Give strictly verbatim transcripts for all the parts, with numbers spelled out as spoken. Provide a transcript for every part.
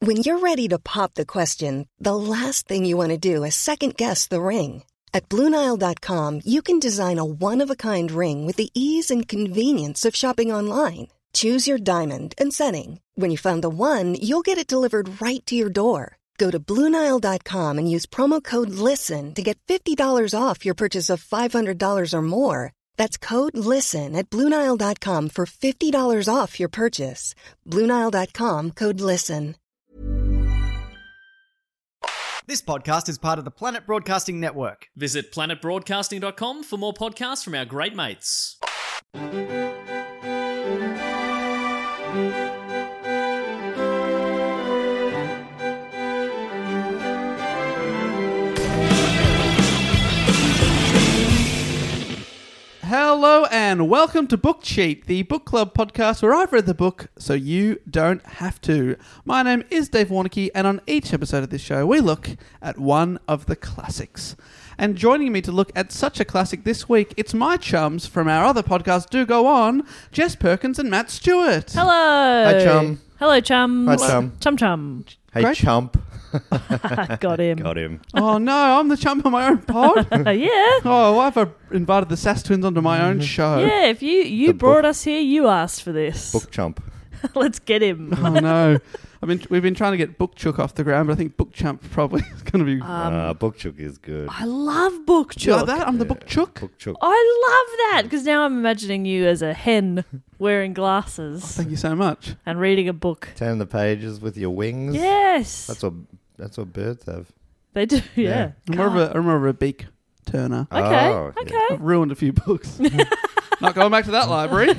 When you're ready to pop the question, the last thing you want to do is second-guess the ring. At Blue Nile dot com, you can design a one-of-a-kind ring with the ease and convenience of shopping online. Choose your diamond and setting. When you find the one, you'll get it delivered right to your door. Go to Blue Nile dot com and use promo code LISTEN to get fifty dollars off your purchase of five hundred dollars or more. That's code LISTEN at Blue Nile dot com for fifty dollars off your purchase. Blue Nile dot com, code LISTEN. This podcast is part of the Planet Broadcasting Network. Visit planet broadcasting dot com for more podcasts from our great mates. Hello and welcome to Book Cheat, the book club podcast where I've read the book so you don't have to. My name is Dave Warnicky, and on each episode of this show we look at one of the classics. And joining me to look at such a classic this week, it's my chums from our other podcast, Do Go On, Jess Perkins and Matt Stewart. Hello. Hi, chum. Hello, chums. Hi, chum. Chum, chum. Hey, Great. chump. Got him. Got him. Oh no, I'm the chump on my own pod. yeah. Oh, why have I invited the Sass Twins onto my own show? Yeah, if you, you The brought book- us here, you asked for this. Book chump. Let's get him. Oh no. I mean, we've been trying to get Book Chook off the ground, but I think Book Chump probably is going to be... Um, uh, book chook is good. I love Book Do you like Chook. that? I'm the Yeah. Book Chook. Book chook. I love that because now I'm imagining you as a hen wearing glasses Thank you so much. and reading a book. Turn the pages with your wings. Yes. That's what that's what birds have. They do, yeah. Yeah. I'm more of a, I'm more of a beak turner. Okay, Oh, yeah. okay. I've ruined a few books. Not going back to that library.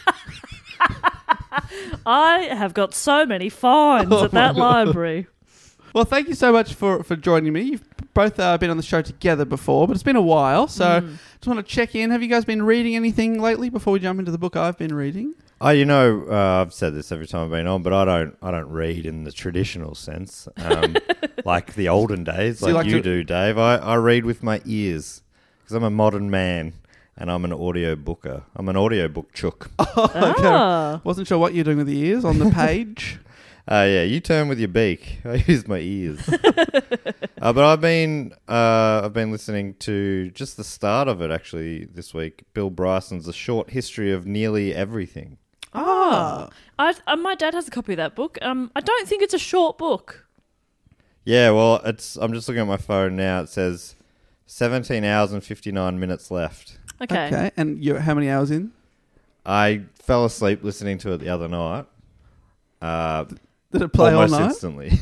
I have got so many finds Oh at that my God. library. Well, thank you so much for, for joining me. You've both uh, been on the show together before, but it's been a while, so Mm. just want to check in. Have you guys been reading anything lately before we jump into the book I've been reading? Oh, you know, uh, I've said this every time I've been on, but I don't, I don't read in the traditional sense, um, like the olden days, So you like like you to- do, Dave. I, I read with my ears because I'm a modern man and I'm an audio booker. I'm an audio book chook. Ah. Wasn't sure what you're doing with the ears on the page. Uh, yeah, you turn with your beak. I use my ears. uh, but I've been uh, I've been listening to just the start of it actually this week. Bill Bryson's A Short History of Nearly Everything. Ah. I, uh, my dad has a copy of that book. Um, I don't think it's a short book. Yeah, well, it's. I'm just looking at my phone now. It says seventeen hours and fifty-nine minutes left. Okay. Okay, and you're how many hours in? I fell asleep listening to it the other night. Uh, Did it play almost all night? instantly.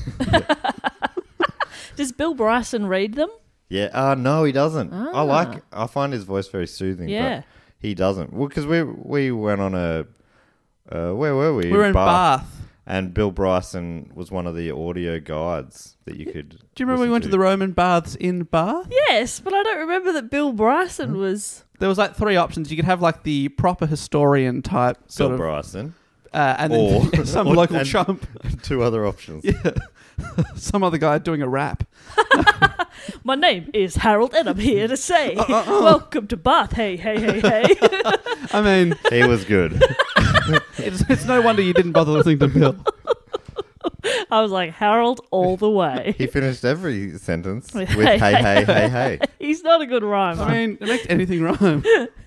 Does Bill Bryson read them? Yeah. Uh, no, he doesn't. I Ah. like. I find his voice very soothing. Yeah. But he doesn't. Well, because we we went on a. Uh, where were we? We were in Bath. And Bill Bryson was one of the audio guides that you could. Do you remember we listen went to the Roman baths in Bath? Yes, but I don't remember that Bill Bryson was... There was like three options. You could have like the proper historian type Bill sort of, Bryson, uh, and or then some or- local and chump, two other options. yeah, some other guy doing a rap. My name is Harold and I'm here to say welcome to Bath. Hey, hey, hey, hey. I mean, He was good. it's, it's no wonder you didn't bother listening to Bill. I was like, Harold all the way. He finished every sentence with Hey, hey, hey, hey, hey, hey. He's not a good rhymer. I mean, it makes anything rhyme.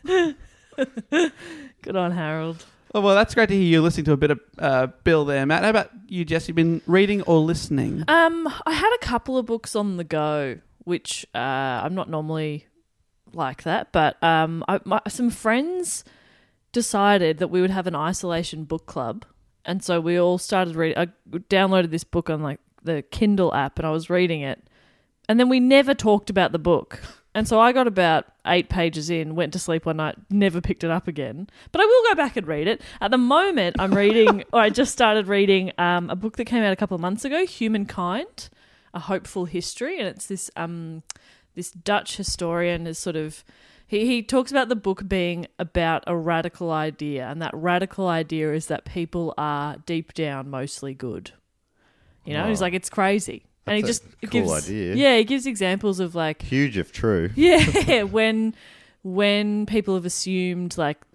Good on Harold. Oh, well, that's great to hear you listening to a bit of uh, Bill there, Matt. How about you, Jess? You've been reading or listening? Um, I had a couple of books on the go, which uh, I'm not normally like that, but um, I, my, some friends decided that we would have an isolation book club, and so we all started reading. I downloaded this book on like the Kindle app, and I was reading it, and then we never talked about the book. And so I got about eight pages in, went to sleep one night, never picked it up again. But I will go back and read it. At the moment, I'm reading, or I just started reading um, a book that came out a couple of months ago, Humankind, A Hopeful History. And it's this um, this Dutch historian is sort of, he, he talks about the book being about a radical idea. And that radical idea is that people are deep down mostly good. You know, Oh. he's like, it's crazy. And he That's just a cool gives, idea. yeah, he gives examples of like, Huge if true. yeah, when when people have assumed like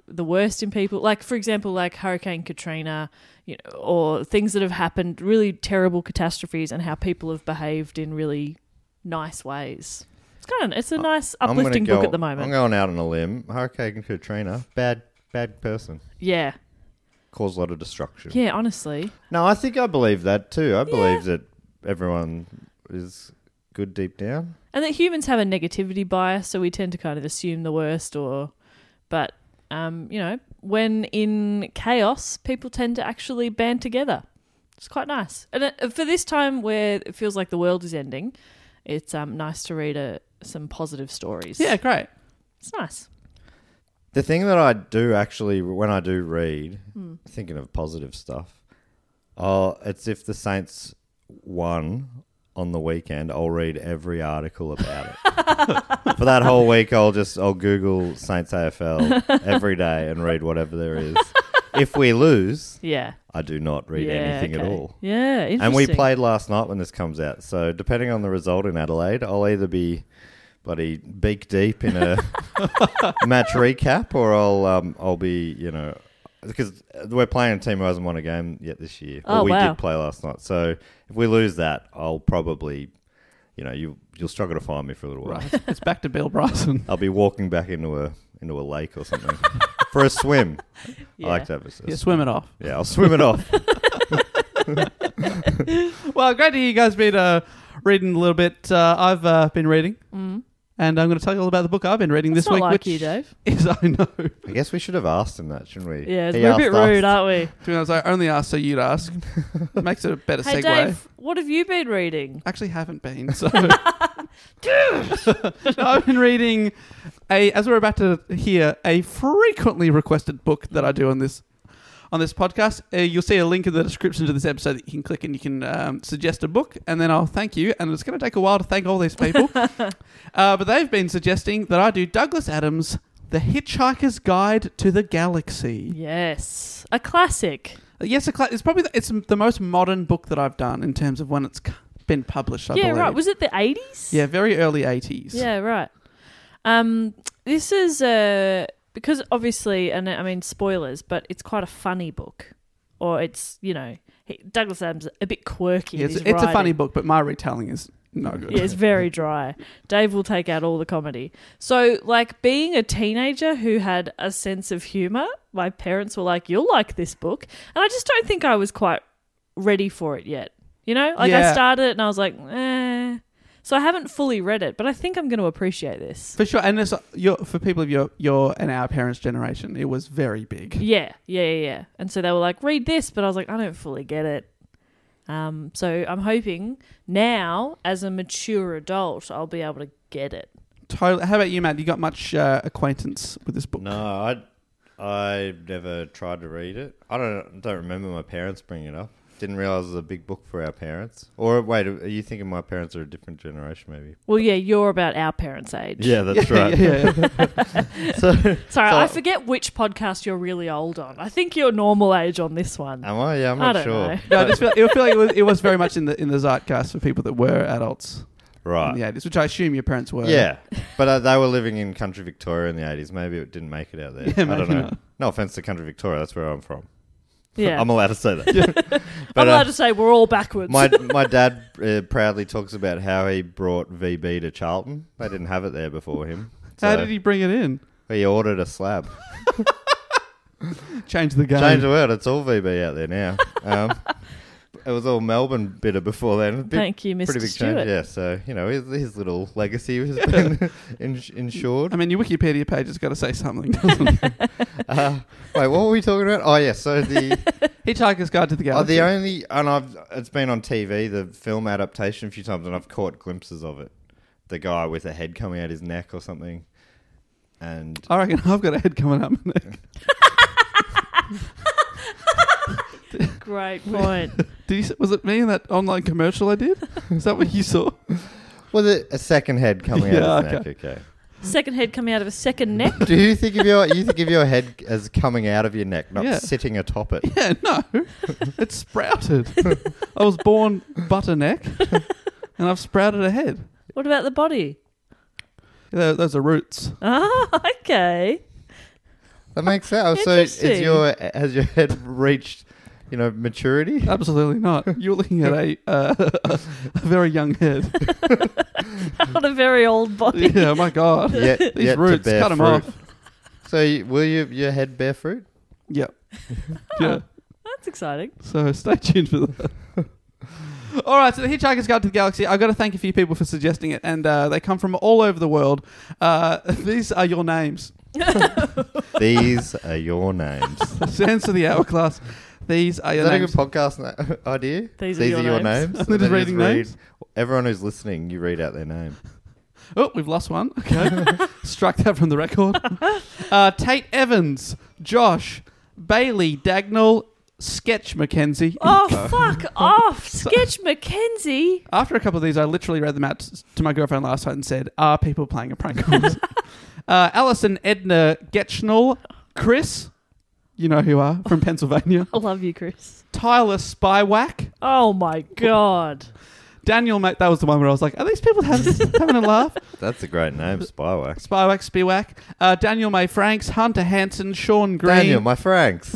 the worst in people. Like, for example, like Hurricane Katrina, you know, or things that have happened, really terrible catastrophes, and how people have behaved in really nice ways. It's kind of it's a nice I'm gonna uplifting go- book at the moment. I'm going out on a limb. Hurricane Katrina, bad, bad person. Yeah, Caused a lot of destruction. yeah. Honestly, No, I think I believe that too. I believe that everyone is good deep down. and that humans have a negativity bias, so we tend to kind of assume the worst. Or, but um, you know, when in chaos, people tend to actually band together. It's quite nice, and uh, for this time where it feels like the world is ending, it's um nice to read a, some positive stories. Yeah, great. It's nice. The thing that I do actually, when I do read, Hmm. thinking of positive stuff, oh, it's if the Saints won on the weekend, I'll read every article about it. For that whole week, I'll just I'll Google Saints A F L every day and read whatever there is. If we lose, Yeah. I do not read yeah, anything okay. at all. Yeah, interesting. And we played last night when this comes out. So depending on the result in Adelaide, I'll either be bloody beak deep in a match recap, or I'll um, I'll be, you know, because we're playing a team who hasn't won a game yet this year. Oh, well, we wow. did play last night. So if we lose that, I'll probably, you know, you you'll struggle to find me for a little while. Right. It's back to Bill Bryson. I'll be walking back into a into a lake or something for a swim. Yeah. I like to have a, a Yeah, swim it off. Yeah, I'll swim it off. Well, great to hear you guys been uh, reading a little bit. Uh, I've uh, been reading, Mm. and I'm going to tell you all about the book I've been reading That's this not week, like which you, Dave. is I know. I guess we should have asked him that, shouldn't we? Yeah, He we're a bit asked us. rude, aren't we? To be honest, I only asked so you'd ask. It makes it a better Hey, segue. Dave, what have you been reading? Actually, haven't been. So, no, I've been reading a, as we're about to hear, a frequently requested book that I do on this on this podcast. Uh, you'll see a link in the description to this episode that you can click and you can um, suggest a book, and then I'll thank you. And it's going to take a while to thank all these people, uh, but they've been suggesting that I do Douglas Adams' The Hitchhiker's Guide to the Galaxy. Yes, a classic. Yes, a cla- it's probably the, it's the most modern book that I've done in terms of when it's c- been published. I yeah, believe. right. Was it the eighties? Yeah, very early eighties. Yeah, right. Um, this is uh, because obviously, and I mean spoilers, but it's quite a funny book, or it's you know he, Douglas Adams a bit quirky. Yeah, in it's, his it's a writing. funny book, but my retelling is no good. Yeah, it's very dry. Dave will take out all the comedy. So, like, being a teenager who had a sense of humour, my parents were like, you'll like this book. And I just don't think I was quite ready for it yet. You know? Like, Yeah. I started it and I was like, eh. So I haven't fully read it, but I think I'm going to appreciate this. For sure, and it's, your, for people of your, your and our parents' generation, it was very big. Yeah, yeah, yeah, yeah. And so they were like, read this, but I was like, I don't fully get it. Um, so I'm hoping now, as a mature adult, I'll be able to get it. Totally. How about you, Matt? You got much uh, acquaintance with this book? No, I I never tried to read it. I don't don't remember my parents bringing it up. Didn't realize it was a big book for our parents. Or wait, are you thinking my parents are a different generation? Maybe. Well, yeah, you're about our parents' age. Yeah, that's right. Yeah, yeah. So, Sorry, so- I forget which podcast you're really old on. I think you're normal age on this one. Am I? Yeah, I'm I not don't sure. know. No, I just feel, it feel like it was, it was very much in the in the zeitgeist for people that were adults Right. in the eighties, which I assume your parents were. Yeah, but uh, they were living in country Victoria in the eighties. Maybe it didn't make it out there. Yeah, I maybe don't know. not. No offense to country Victoria. That's where I'm from. Yeah. I'm allowed to say that. I'm But, allowed uh, to say we're all backwards. My my dad uh, proudly talks about how he brought V B to Charlton. They didn't have it there before him. How So did he bring it in? He ordered a slab. Change the game. Change the world. It's all V B out there now. Um, it was all Melbourne bitter before then. Big- Thank you, Mister Pretty big Stewart. change. Yeah, so, you know, his, his little legacy has been ins- insured. I mean, your Wikipedia page has got to say something, doesn't it? Uh, wait, what were we talking about? Oh, yeah, so the... Hitchhiker's Guide to the Oh, Galaxy. the only, and I've it's been on T V, the film adaptation a few times, and I've caught glimpses of it. The guy with a head coming out his neck or something, and I reckon I've got a head coming up my neck. Great point. Did you, s- was it me in that online commercial I did? Is that what you saw? was it a second head coming Yeah, out his okay. neck? Okay. Second head coming out of a second neck. Do you think of your you think of your head as coming out of your neck, not Yeah. sitting atop it? Yeah, no. It sprouted. I was born butter neck, and I've sprouted a head. What about the body? Yeah, those are roots. Ah, okay. That makes sense. So is Interesting. your has your head reached, you know, maturity? Absolutely not. You're looking at a uh, a very young head. On a very old body. Yeah, my God. Yet, These yet roots, to bear cut 'em fruit. off. So you, will you, your head bear fruit? Yep. Yeah. That's exciting. So stay tuned for that. All right, so the Hitchhiker's Guide to the Galaxy. I've got to thank a few people for suggesting it, and uh, they come from all over the world. Uh, these are your names. These are your names. Sands to the Hourglass. These are Is your that names. a good podcast na- idea? These are your names. And They're just then reading read- names? Everyone who's listening, you read out their name. Oh, we've lost one. Okay. Struck that from the record. Uh, Tate Evans, Josh, Bailey Dagnall, Sketch Mackenzie. Oh, fuck off. Sketch Mackenzie. After a couple of these, I literally read them out t- to my girlfriend last night and said, are people playing a prank on us? uh, Alison Edna Getchnall, Chris, you know who you are, from Pennsylvania. I love you, Chris. Tyler Spywack, Oh, my God. Daniel, mate, that was the one where I was like, are these people having, having a laugh? That's a great name, Spywax. Spywack, Spiwack, uh, Daniel May Franks, Hunter Hanson, Sean Green. Daniel, my Franks.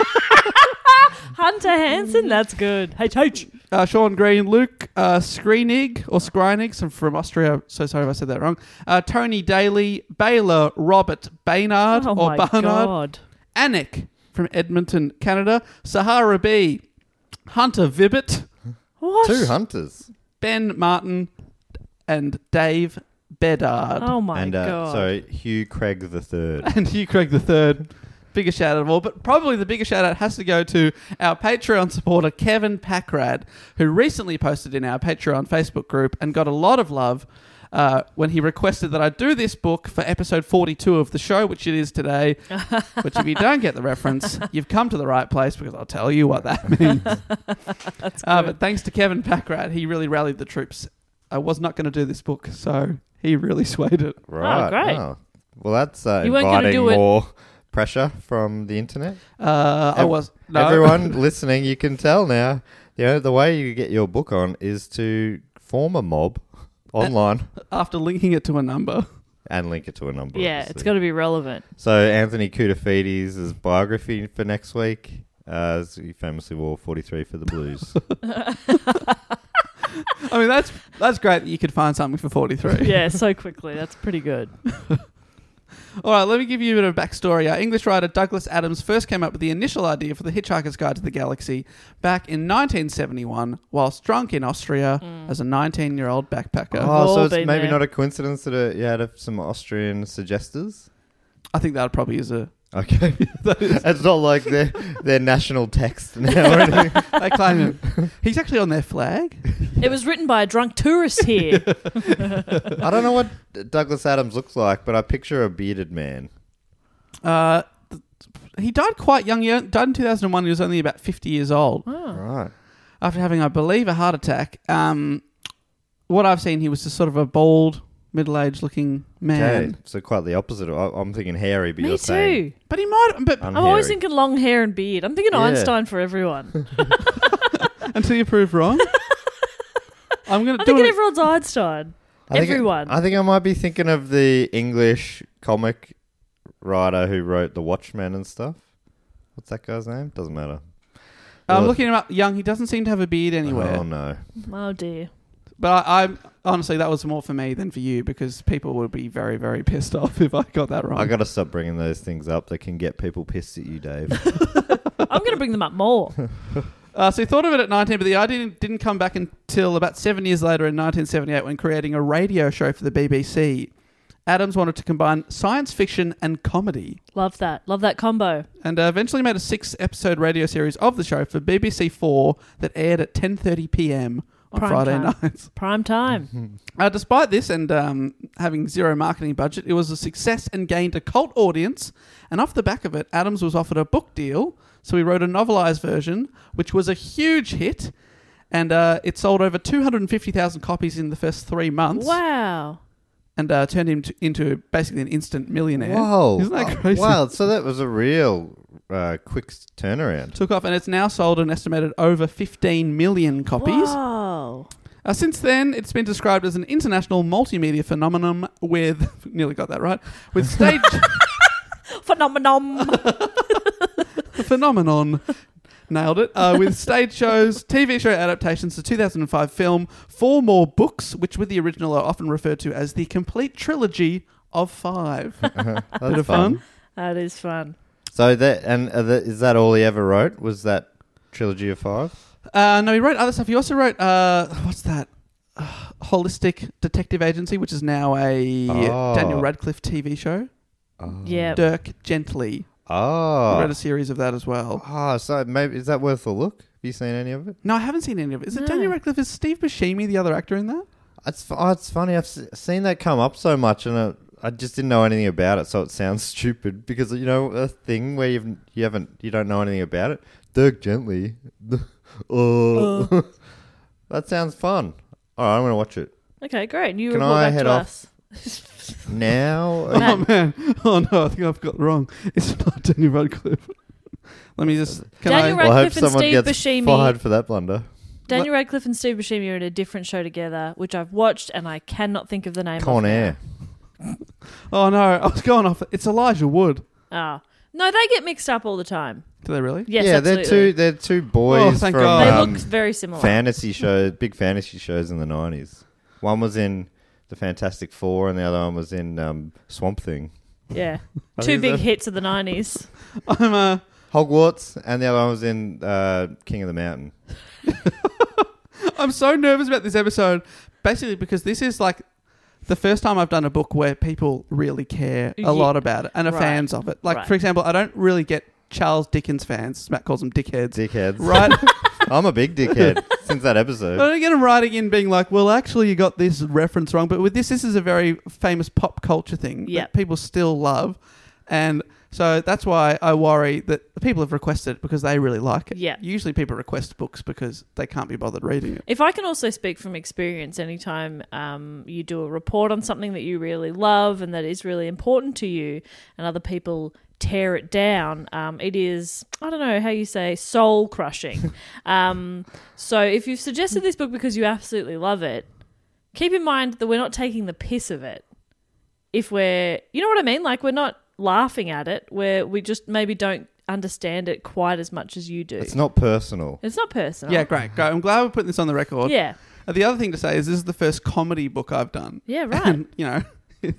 Hunter Hansen. That's good. H H. Uh, Sean Green, Luke uh, Skrinig, or Skrinig, some from Austria. So sorry if I said that wrong. Uh, Tony Daly, Baylor, Robert Baynard, Oh, or my Barnard. God. Anik from Edmonton, Canada. Sahara B, Hunter Vibbett, What? Two hunters. Ben Martin, and Dave Bedard. Oh, my and uh, God. so Hugh Craig the Third. And Hugh Craig the Third. Biggest shout out of all, but probably the biggest shout out has to go to our Patreon supporter Kevin Packrad, who recently posted in our Patreon Facebook group and got a lot of love uh, when he requested that I do this book for episode forty-two of the show, which it is today. Which, if you don't get the reference, you've come to the right place, because I'll tell you what that means. That's Uh, good. but thanks to Kevin Packrad, he really rallied the troops. I was not going to do this book, so he really swayed it. Right. great. Oh. Well, that's uh, You weren't gonna inviting do it- more pressure from the internet. Uh, I Ev- was no. Everyone listening, you can tell now. You know, the way you get your book on is to form a mob online after linking it to a number. and link it to a number. Yeah, obviously. it's got to be relevant. So Anthony Koutafidis' biography for next week. Uh, as he famously wore forty-three for the Blues. I mean, that's that's great that you could find something for forty-three. Yeah, so quickly. That's pretty good. All right, let me give you a bit of backstory. Our English writer Douglas Adams first came up with the initial idea for The Hitchhiker's Guide to the Galaxy back in nineteen seventy-one, whilst drunk in Austria as a nineteen-year-old backpacker. Oh, so all it's been maybe there. not a coincidence that uh, you had uh, some Austrian suggesters? I think that probably is a... Okay. It's not like their their national text now or anything. They claim him. He's actually on their flag. It was written by a drunk tourist here. I don't know what Douglas Adams looks like, but I picture a bearded man. Uh, th- he died quite young. He died in two thousand one. He was only about fifty years old. Right. After having, I believe, a heart attack. Um, what I've seen, he was just sort of a bald, middle-aged looking man. Okay. So quite the opposite. I, I'm thinking hairy, but Me you're saying too. But he might... But I'm, I'm always hairy. thinking long hair and beard. I'm thinking Yeah. Einstein for everyone. until you prove wrong. I'm going to I'm do thinking it. everyone's Einstein. I think Everyone. I think I might be thinking of the English comic writer who wrote The Watchmen and stuff. What's that guy's name? Doesn't matter. I'm Well, looking him up. Young. He doesn't seem to have a beard anywhere. Oh no. Oh, dear. But I, I'm honestly, that was more for me than for you, because people would be very, very pissed off if I got that wrong. I got to stop bringing those things up that can get people pissed at you, Dave. I'm going to bring them up more. Uh, so he thought of it at nineteen, but the idea didn't, didn't come back until about seven years later in nineteen seventy-eight, when creating a radio show for the B B C. Adams wanted to combine science fiction and comedy, Love that. Love that combo. and uh, eventually made a six-episode radio series of the show for B B C Four that aired at ten thirty p.m. on Prime Friday time. nights. Prime time. Uh, despite this and um, having zero marketing budget, it was a success and gained a cult audience. And off the back of it, Adams was offered a book deal, so he wrote a novelised version, which was a huge hit. And uh, it sold over two hundred fifty thousand copies in the first three months. Wow. And uh, turned him to, into basically an instant millionaire. Whoa. Isn't that Oh, crazy? wow. So that was a real uh, quick turnaround. Took off, and it's now sold an estimated over fifteen million copies. Whoa. Uh, since then, it's been described as an international multimedia phenomenon with, nearly got that right, with stage... phenomenon. Phenomenon. Nailed it. Uh, with stage shows, T V show adaptations, the two thousand five film, four more books, which with the original are often referred to as the complete trilogy of five. Uh-huh. That's Bit of fun. That is fun. So that and uh, the, is that all he ever wrote? Was that trilogy of five? Uh, no, he wrote other stuff. He also wrote, uh, what's that? Uh, Holistic Detective Agency, which is now a Oh. Daniel Radcliffe T V show. Oh. Yeah. Dirk Gently. He Oh. wrote a series of that as well. Oh, so maybe is that worth a look? Have you seen any of it? No, I haven't seen any of it. Is it No. Daniel Radcliffe? Is Steve Buscemi the other actor in that? It's oh, it's funny. I've s- seen that come up so much, and I, I just didn't know anything about it. So it sounds stupid because you know a thing where you've you haven't you don't know anything about it. Dirk Gently. oh, that sounds fun. All right, I'm gonna watch it Okay, great. You Can report I back head to off? us. now. Matt. Oh, man. Oh, no, I think I've got it wrong. It's not Daniel Radcliffe. Let me just... Can Daniel I... well, I hope Radcliffe and someone Steve gets Buscemi. fired for that blunder. Daniel Radcliffe and Steve Buscemi are in a different show together, which I've watched and I cannot think of the name Con of Air. Oh, no. I was going off... It's Elijah Wood. now. Oh. No, they get mixed up all the time. Do they really? Yes, yeah, absolutely. they're two. They're two boys Oh, thank from God. They um, look very similar. fantasy shows, big fantasy shows in the nineties. One was in the Fantastic Four, and the other one was in um, Swamp Thing. Yeah. I Two think big that- hits of the nineties. I'm... Uh, Hogwarts, and the other one was in uh, King of the Mountain. I'm so nervous about this episode, basically because this is like the first time I've done a book where people really care a Yeah. lot about it and are Right. fans of it. Like, Right. for example, I don't really get Charles Dickens fans. Matt calls them dickheads. Dickheads. Right? I'm a big dickhead since that I episode. don't get them writing in being like, well, actually, you got this reference wrong. But with this, this is a very famous pop culture thing Yep. that people still love. And so that's why I worry that people have requested it because they really like it. Yeah. Usually people request books because they can't be bothered reading it. If I can also speak from experience, anytime um, you do a report on something that you really love and that is really important to you, and other people tear it down, um, it is, I don't know how you say, soul crushing. um, so if you've suggested this book because you absolutely love it, keep in mind that we're not taking the piss of it. If we're, you know what I mean? Like, we're not laughing at it, where we just maybe don't understand it quite as much as you do. It's not personal. It's not personal. Yeah, great. Great. I'm glad we're putting this on the record. Yeah. Uh, the other thing to say is this is the first comedy book I've done. Yeah, right. And, you know,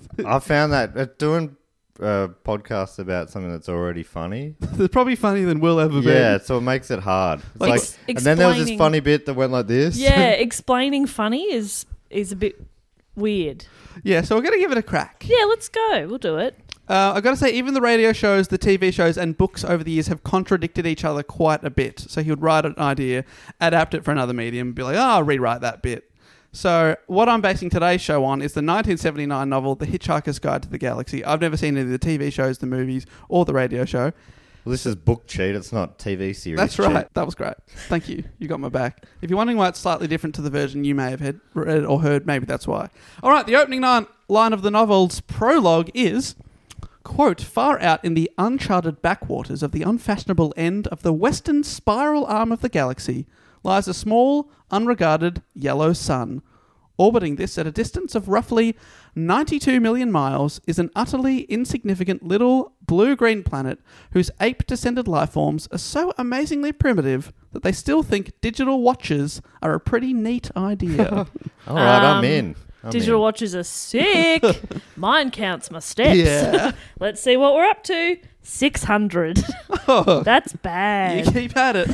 I found that uh, doing uh, podcasts about something that's already funny. they're probably funnier than we'll ever be. Yeah, so it makes it hard. It's Like, like, Ex- and then there was this explaining- funny bit that went like this. Yeah, explaining funny is is a bit weird. Yeah, so we're going to give it a crack. Yeah, let's go. We'll do it. Uh, I've got to say, even the radio shows, the T V shows, and books over the years have contradicted each other quite a bit. So he would write an idea, adapt it for another medium, be like, oh, I'll rewrite that bit. So what I'm basing today's show on is the nineteen seventy-nine novel, The Hitchhiker's Guide to the Galaxy. I've never seen any of the T V shows, the movies, or the radio show. Well, this is book cheat. It's not T V series. That's cheat. right. That was great. Thank you. You got my back. If you're wondering why it's slightly different to the version you may have had, read or heard, maybe that's why. All right, the opening line, line of the novel's prologue is, quote, far out in the uncharted backwaters of the unfashionable end of the western spiral arm of the galaxy lies a small, unregarded yellow sun. Orbiting this at a distance of roughly ninety-two million miles is an utterly insignificant little blue-green planet whose ape-descended life forms are so amazingly primitive that they still think digital watches are a pretty neat idea. All right, I'm Um, in. I'm Digital in. watches are sick. Mine counts my steps. Yeah. Let's see what we're up to. six hundred. Oh, That's you bad. keep at it.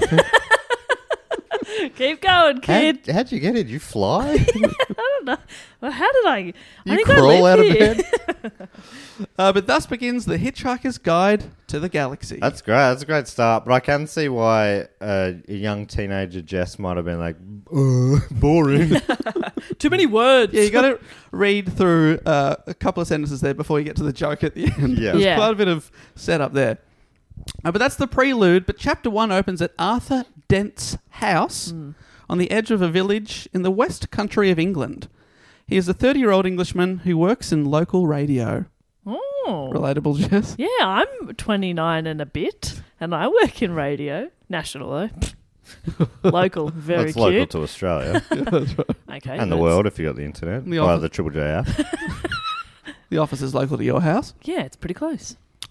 Keep going, kid. How'd, how'd you get it? You fly? I don't know. Well, how did I? I You think I crawl live out of here. bed? Uh, but thus begins The Hitchhiker's Guide to the Galaxy. That's great. That's a great start. But I can see why uh, a young teenager Jess might have been like, "Uh, boring. Too many words. Yeah, you got to read through uh, a couple of sentences there before you get to the joke at the end. Yeah. There's Yeah. quite a bit of setup there. Uh, but that's the prelude. But chapter one opens at Arthur Dent's house Mm. on the edge of a village in the west country of England. He is a thirty-year-old Englishman who works in local radio. Oh. Relatable, Jess? Yeah, I'm twenty-nine and a bit, and I work in radio. National, though. Local, very That's cute. local to Australia Okay, and the that's- world if you got the internet The via office. the Triple J app. The office is local to your house. Yeah, it's pretty close.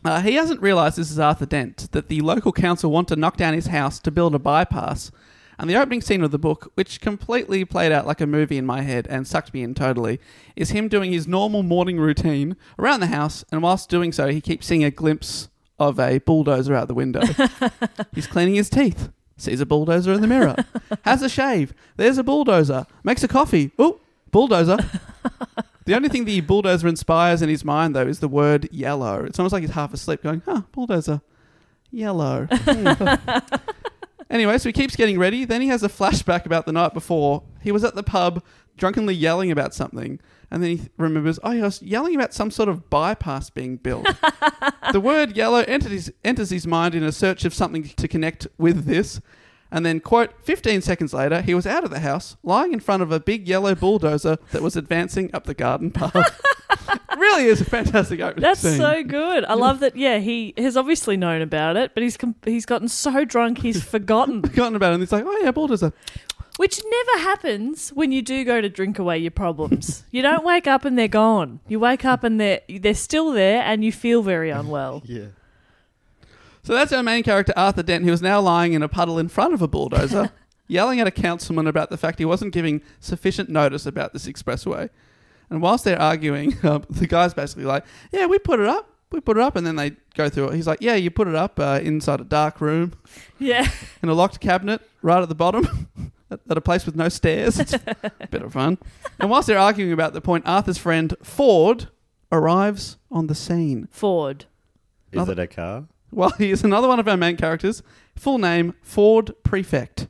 Uh, he hasn't realised, this is Arthur Dent, that the local council want to knock down his house to build a bypass. And the opening scene of the book, which completely played out like a movie in my head and sucked me in totally, is him doing his normal morning routine around the house, and whilst doing so, he keeps seeing a glimpse of a bulldozer out the window. He's cleaning his teeth, sees a bulldozer in the mirror, has a shave, there's a bulldozer, makes a coffee, oh, bulldozer. The only thing the bulldozer inspires in his mind, though, is the word yellow. It's almost like he's half asleep going, huh, bulldozer, yellow. Anyway, so he keeps getting ready. Then he has a flashback about the night before. He was at the pub drunkenly yelling about something. And then he remembers, oh, he was yelling about some sort of bypass being built. The word yellow enters his, enters his mind in a search of something to connect with this. And then, quote, fifteen seconds later, he was out of the house, lying in front of a big yellow bulldozer that was advancing up the garden path. Really is a fantastic opening That's scene. so good. I love that, yeah, he has obviously known about it, but he's com- he's gotten so drunk he's forgotten. Forgotten about it, and he's like, oh yeah, bulldozer. Which never happens when you do go to drink away your problems. You don't wake up and they're gone. You wake up and they're, they're still there and you feel very unwell. Yeah. So that's our main character, Arthur Dent, who is now lying in a puddle in front of a bulldozer, yelling at a councilman about the fact he wasn't giving sufficient notice about this expressway. And whilst they're arguing, uh, the guy's basically like, yeah, we put it up. We put it up. And then they go through it. He's like, yeah, you put it up uh, inside a dark room Yeah. in a locked cabinet right at the bottom at, at a place with no stairs. It's a bit of fun. And whilst they're arguing about the point, Arthur's friend Ford arrives on the scene. Ford. Is Another- it a car? Well, he is another one of our main characters. Full name, Ford Prefect,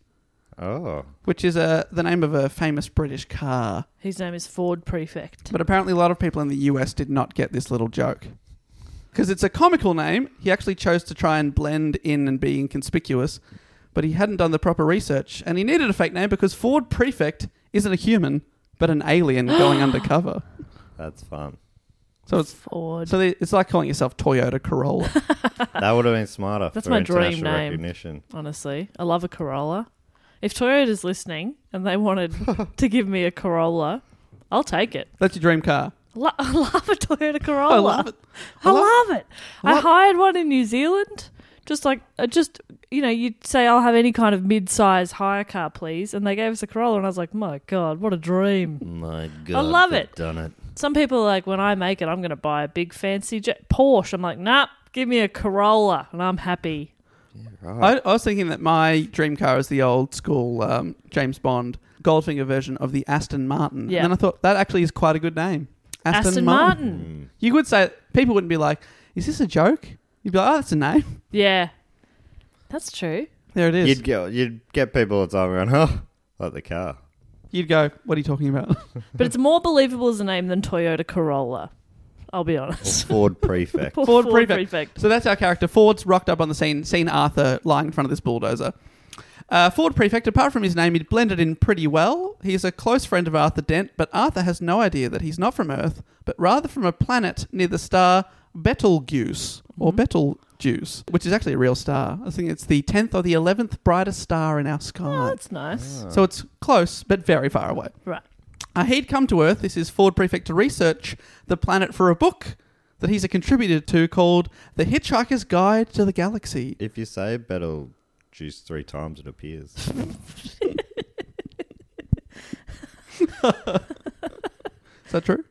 Oh. which is uh, the name of a famous British car. His name is Ford Prefect. But apparently a lot of people in the U S did not get this little joke. Because it's a comical name, he actually chose to try and blend in and be inconspicuous, but he hadn't done the proper research, and he needed a fake name because Ford Prefect isn't a human, but an alien going undercover. That's fun. So it's Ford. so they, it's like calling yourself Toyota Corolla. That would have been smarter That's for my dream international name. recognition. Honestly, I love a Corolla. If Toyota's listening and they wanted to give me a Corolla, I'll take it. That's your dream car. Lo- I love a Toyota Corolla. I love it. I, I love- love it. I I love- hired one in New Zealand. Just like, uh, just, you know, you'd say, I'll have any kind of mid-size hire car, please. And they gave us a Corolla, and I was like, my God, what a dream. My God. love they've it. Done it. Some people are like, when I make it, I'm going to buy a big fancy jet Porsche. I'm like, nah, give me a Corolla, and I'm happy. Right. I, I was thinking that my dream car is the old school um, James Bond Goldfinger version of the Aston Martin. Yeah. And then I thought that actually is quite a good name. Aston, Aston Martin. Martin. You could say, people wouldn't be like, is this a joke? You'd be like, oh, that's a name. Yeah. That's true. There it is. You'd go. You'd get people all the time around. Huh? Like the car. You'd go, what are you talking about? But it's more believable as a name than Toyota Corolla. I'll be Or honest. Ford Prefect. Poor Ford Ford Prefect. Prefect. So that's our character. Ford's rocked up on the scene, seen Arthur lying in front of this bulldozer. Uh, Ford Prefect, apart from his name, he'd blended in pretty well. He's a close friend of Arthur Dent, but Arthur has no idea that he's not from Earth, but rather from a planet near the star Betelgeuse, or Betelgeuse, which is actually a real star. I think it's the tenth or the eleventh brightest star in our Oh, sky. that's nice. So it's close, but very far away. Right. Uh, he'd come to Earth, this is Ford Prefect, to research the planet for a book that he's a contributor to called The Hitchhiker's Guide to the Galaxy. If you say Betelgeuse three times, it appears. Is that true?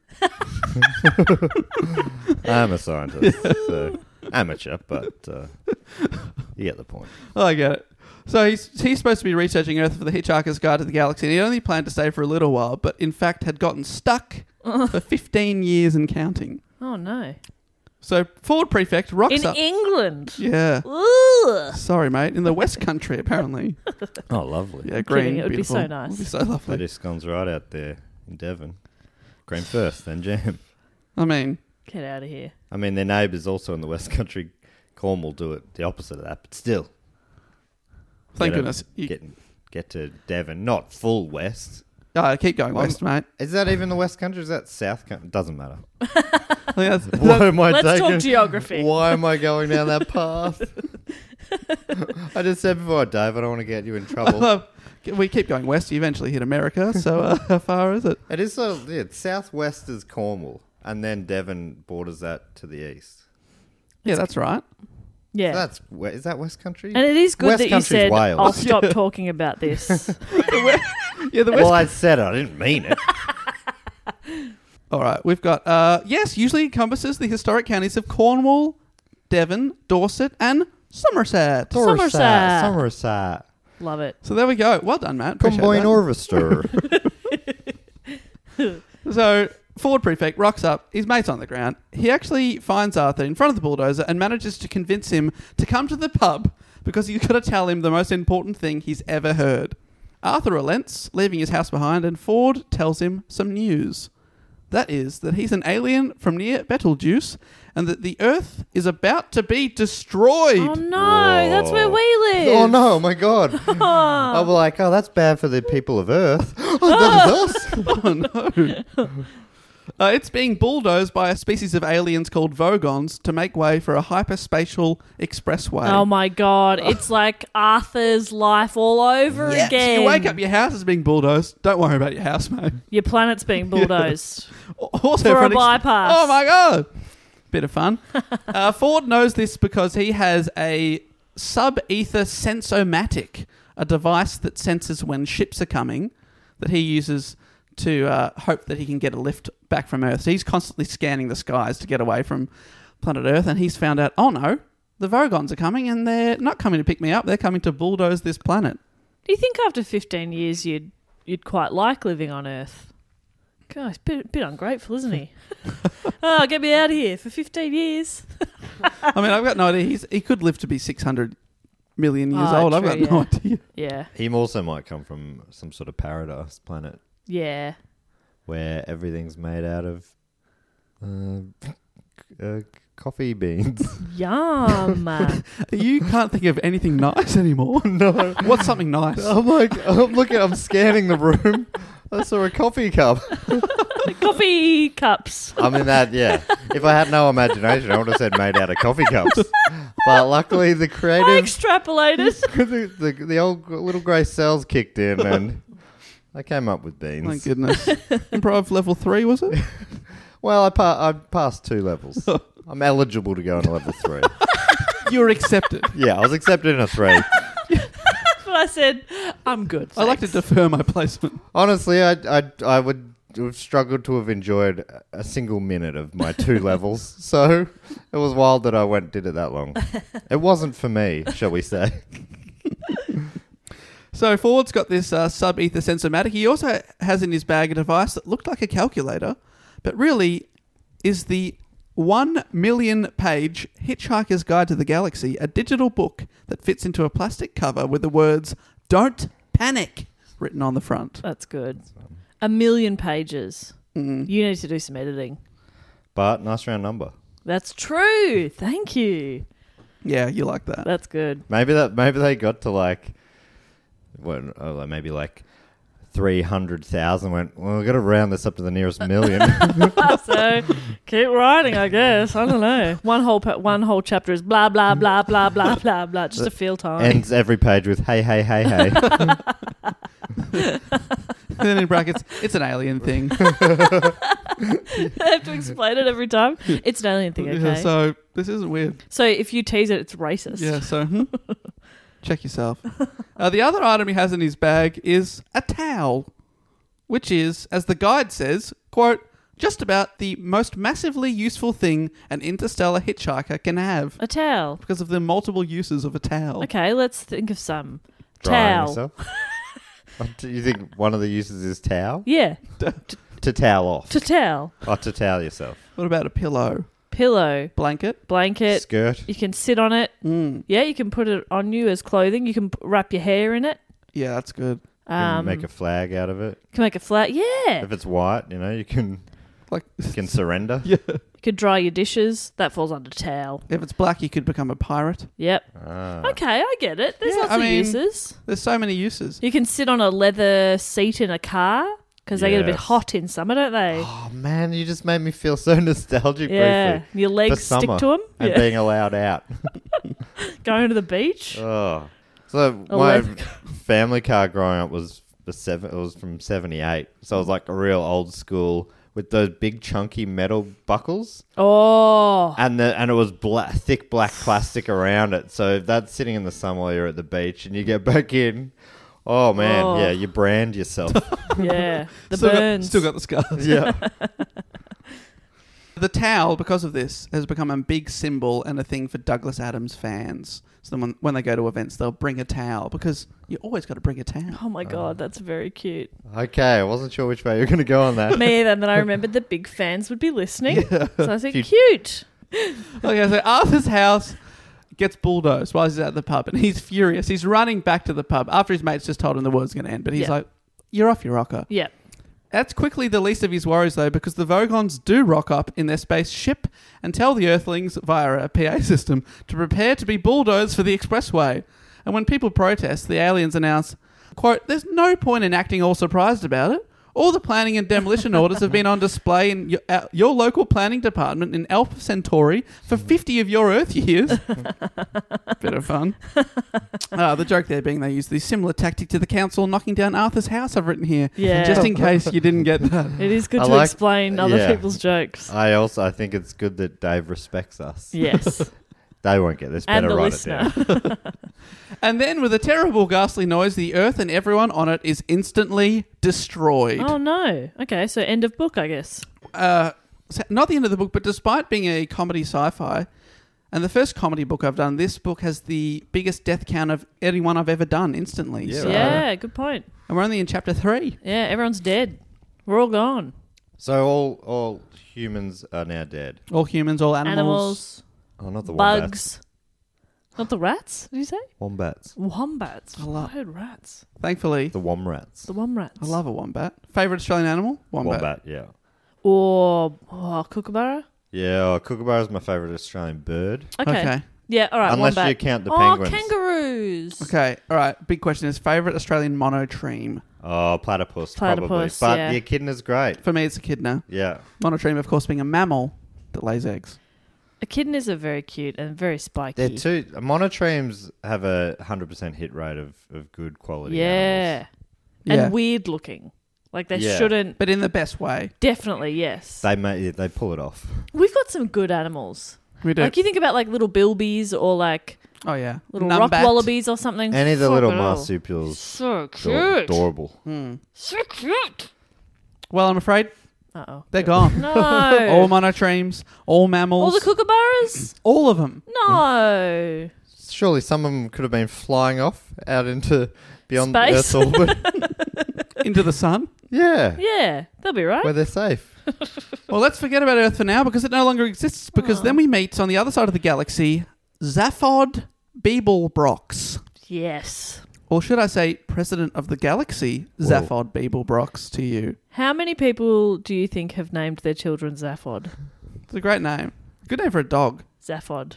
I'm a scientist, so amateur, but uh, you get the point. Oh, I get it. So he's he's supposed to be researching Earth for the Hitchhiker's Guide to the Galaxy, and he only planned to stay for a little while, but in fact had gotten stuck for fifteen years and counting. Oh, no. So Ford Prefect rocks In up. England. Yeah. Ugh. Sorry, mate. In the West Country, apparently. Oh, lovely. Yeah, green. kidding. It would be beautiful. so nice. It would be so lovely. That scone's right out there in Devon. Green first, then jam. I mean, Get out of here. I mean, their neighbours also in the West Country, Cornwall, do it the opposite of that, but still. thank Get a- goodness. You, Get, get to Devon, not full west. oh, keep going Well, west, mate. Is that even the West Country? Is that South Country? Doesn't matter. I think that's, Why am I Let's taking, talk geography. Why am I going down that path? I just said before, Dave, I don't want to get you in trouble. we keep going west. You eventually hit America. So uh, how far is it? It is so, yeah, southwest is Cornwall, and then Devon borders that to the east. Yeah, that's right. Yeah. That's is that West Country? And it is good West that you Country's said, Wales. I'll stop talking about this. Yeah, the West. Well, I said it. I didn't mean it. All right, we've got, uh, yes, usually encompasses the historic counties of Cornwall, Devon, Dorset, and Somerset. Somerset. Somerset. Love it. So there we go. Well done, Matt. Appreciate Combine that. Orvester. So, Ford Prefect rocks up. His mate's on the ground. He actually finds Arthur in front of the bulldozer and manages to convince him to come to the pub because he's got to tell him the most important thing he's ever heard. Arthur relents, leaving his house behind, and Ford tells him some news. That is that he's an alien from near Betelgeuse and that the Earth is about to be destroyed. Oh, no. That's where we live. Oh no, my God. I'm like, oh, that's bad for the people of Earth. Oh, that is us. Oh, no. Uh, it's being bulldozed by a species of aliens called Vogons to make way for a hyperspatial expressway. Oh, my God. It's like Arthur's life all over Yes. again. You wake up, your house is being bulldozed. Don't worry about your house, mate. Your planet's being bulldozed. Also For a an ex- bypass. Oh, my God. Bit of fun. uh, Ford knows this because he has a sub-ether sensomatic, a device that senses when ships are coming that he uses to uh, hope that he can get a lift back from Earth. So he's constantly scanning the skies to get away from planet Earth, and he's found out, oh no, the Vogons are coming, and they're not coming to pick me up, they're coming to bulldoze this planet. Do you think after fifteen years you'd you'd quite like living on Earth? God, he's a bit, bit ungrateful, isn't he? Oh, get me out of here for fifteen years. I mean, I've got no idea. He's, he could live to be six hundred million years Oh, old. I've true, got yeah. no idea. Yeah. He also might come from some sort of paradise planet Yeah. where everything's made out of uh, uh, coffee beans. Yum. You can't think of anything nice anymore. No. What's something nice? I'm like, I'm looking, I'm scanning the room. I saw a coffee cup. Coffee cups. I mean, that, yeah. If I had no imagination, I would have said made out of coffee cups. But luckily, the I creative, extrapolated. the, the, the old little grey cells kicked in and I came up with beans. My goodness. Improv level three, was it? Well, I, pa- I passed two levels. I'm eligible to go into level three. You're accepted. Yeah, I was accepted in a three. But I said, I'm good. I like to thanks. defer my placement. Honestly, I, I, I would have struggled to have enjoyed a single minute of my two levels. So it was wild that I went did it that long. It wasn't for me, shall we say. So Ford's got this uh, sub-ether sensomatic. He also has in his bag a device that looked like a calculator, but really is the one million page Hitchhiker's Guide to the Galaxy, a digital book that fits into a plastic cover with the words, "Don't panic," written on the front. That's good. A million pages. Mm. You need to do some editing. But nice round number. That's true. Thank you. Yeah, you like that. That's good. Maybe that. Maybe they got to like, what? Oh, like maybe like three hundred thousand. Went. Well, we've got to round this up to the nearest million. So keep writing, I guess. I don't know. One whole pa- one whole chapter is blah blah blah blah blah blah blah. Just to fill time. Ends every page with hey hey hey hey. And then in brackets, it's an alien thing. I have to explain it every time. It's an alien thing, Yeah, okay? So, so this isn't weird. if you tease it, it's racist. Yeah, so hmm? check yourself. Uh, the other item he has in his bag is a towel, which is, as the guide says, quote, just about the most massively useful thing an interstellar hitchhiker can have A towel. because of the multiple uses of a towel. Okay, let's think of some. Drying Towel. yourself. Do you think one of the uses is towel? Yeah, To towel off. to towel. Or to towel yourself. What about a pillow? Pillow. Blanket? Blanket. Skirt. You can sit on it. Mm. Yeah, you can put it on you as clothing. You can p- wrap your hair in it. Yeah, that's good. You can Um, make a flag out of it. you can make a flat. Yeah. If it's white, you know, you can Like, you can surrender. yeah. You could dry your dishes. That falls under towel. If it's black, you could become a pirate. Yep. Ah. Okay, I get it. There's Yeah, lots I of mean- uses. There's so many uses. You can sit on a leather seat in a car because they get a bit Yes. hot in summer, don't they? Oh man, you just made me feel so nostalgic yeah. briefly. Your For legs stick summer to them. and Yeah. being allowed out. Going to the beach. Oh. So A my leather family car growing up was the seven. It was from seventy-eight, so it was like a real old school with those big chunky metal buckles. Oh. And the and it was black, thick black plastic around it. So if that's sitting in the sun while you're at the beach and you get back in, oh man, Oh. yeah, you brand yourself. Yeah. The still burns. Got, still got the scars. yeah. The towel, because of this, has become a big symbol and a thing for Douglas Adams fans. So then when, when they go to events, they'll bring a towel because you always got to bring a towel. Oh my God, that's very cute. Okay, I wasn't sure which way you were going to go on that. Me either. And then I remembered that big fans would be listening. So I said, Cute. cute. Okay, so Arthur's house gets bulldozed while he's at the pub, and he's furious. He's running back to the pub after his mates just told him the world's going to end. But he's Yeah. like, "You're off your rocker." Yeah. That's quickly the least of his worries, though, because the Vogons do rock up in their spaceship and tell the Earthlings via a P A system to prepare to be bulldozed for the expressway. And when people protest, the aliens announce, quote, "There's no point in acting all surprised about it. All the planning and demolition orders have been on display in your, uh, your local planning department in Alpha Centauri for fifty of your Earth years." Bit of fun. Uh, the joke there being they use the similar tactic to the council knocking down Arthur's house I've written here. Yeah. Just in case you didn't get that. It is good I to like- explain other yeah. people's jokes. I also I think it's good that Dave respects us. Yes. They won't get this. And Better the write listener. it down. And then, with a terrible, ghastly noise, the Earth and everyone on it is instantly destroyed. Oh, no. Okay, so end of book, I guess. Uh, so- not the end of the book, but despite being a comedy sci-fi, and the first comedy book I've done, this book has the biggest death count of anyone I've ever done instantly. Yeah, So- right. Yeah, good point. And we're only in chapter three. Yeah, everyone's dead. We're all gone. So all all humans are now dead. All humans, all animals. Animals, Oh, not the wombats. bugs. Not the rats, did you say? Wombats. Wombats. I love- I heard rats. Thankfully, The womrats. The womrats. I love a wombat. Favourite Australian animal? Wombat. Wombat, yeah. Or oh, kookaburra. Yeah, oh, kookaburra is my favourite Australian bird. Okay. Okay. Yeah, all right, Unless wombat. you count the oh, penguins. kangaroos. Okay, all right. Big question is favourite Australian monotreme. Oh, platypus, Platypus, probably. But yeah. the echidna's great. For me, it's echidna. Yeah. Monotreme, of course, being a mammal that lays eggs. Echidnas are very cute and very spiky. They're two... Monotremes have a one hundred percent hit rate of, of good quality Yeah. animals. And Yeah. weird looking. Like they Yeah. shouldn't. But in the best way. Definitely, yes. They may, they pull it off. We've got some good animals. We do. Like you think about like little bilbies or like oh, yeah. little Numbat. rock wallabies or something. Any of the little Fucking hell. marsupials. So Ador- cute. Adorable. Hmm. So cute. Well, I'm afraid Uh oh. they're gone. No. All monotremes, all mammals. All the kookaburras? all of them. No. Surely some of them could have been flying off out into beyond Space. Earth's orbit. Into the sun. yeah. Yeah, they'll be right. Where they're safe. Well, let's forget about Earth for now because it no longer exists. Because Oh. then we meet on the other side of the galaxy Zaphod Beeblebrox. Yes. Or should I say, President of the Galaxy, Whoa. Zaphod Beeblebrox to you. How many people do you think have named their children Zaphod? It's a great name. Good name for a dog. Zaphod.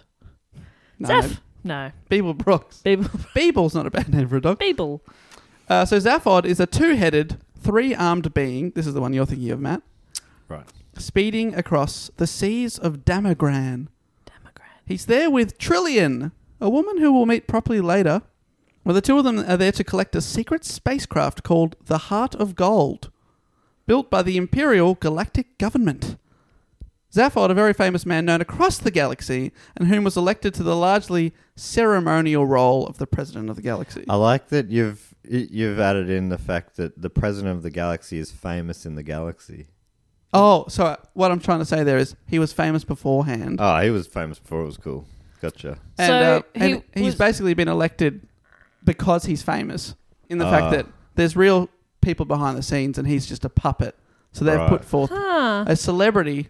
No, Zaph. No. Beeblebrox. Beeble. Beeble's not a bad name for a dog. Beeble. Uh, so Zaphod is a two-headed, three-armed being. This is the one you're thinking of, Matt. Right. Speeding across the seas of Damagran. Damagran. He's there with Trillian, a woman who we'll meet properly later. Well, the two of them are there to collect a secret spacecraft called the Heart of Gold, built by the Imperial Galactic Government. Zaphod, a very famous man known across the galaxy, and whom was elected to the largely ceremonial role of the President of the Galaxy. I like that you've you've added in the fact that the president of the galaxy is famous in the galaxy. Oh, so what I'm trying to say there is he was famous beforehand. Oh, he was famous before it was cool. Gotcha. and So uh, he and he's was- basically been elected because he's famous in the fact Ah. that there's real people behind the scenes and he's just a puppet. So they've Right. put forth Huh. a celebrity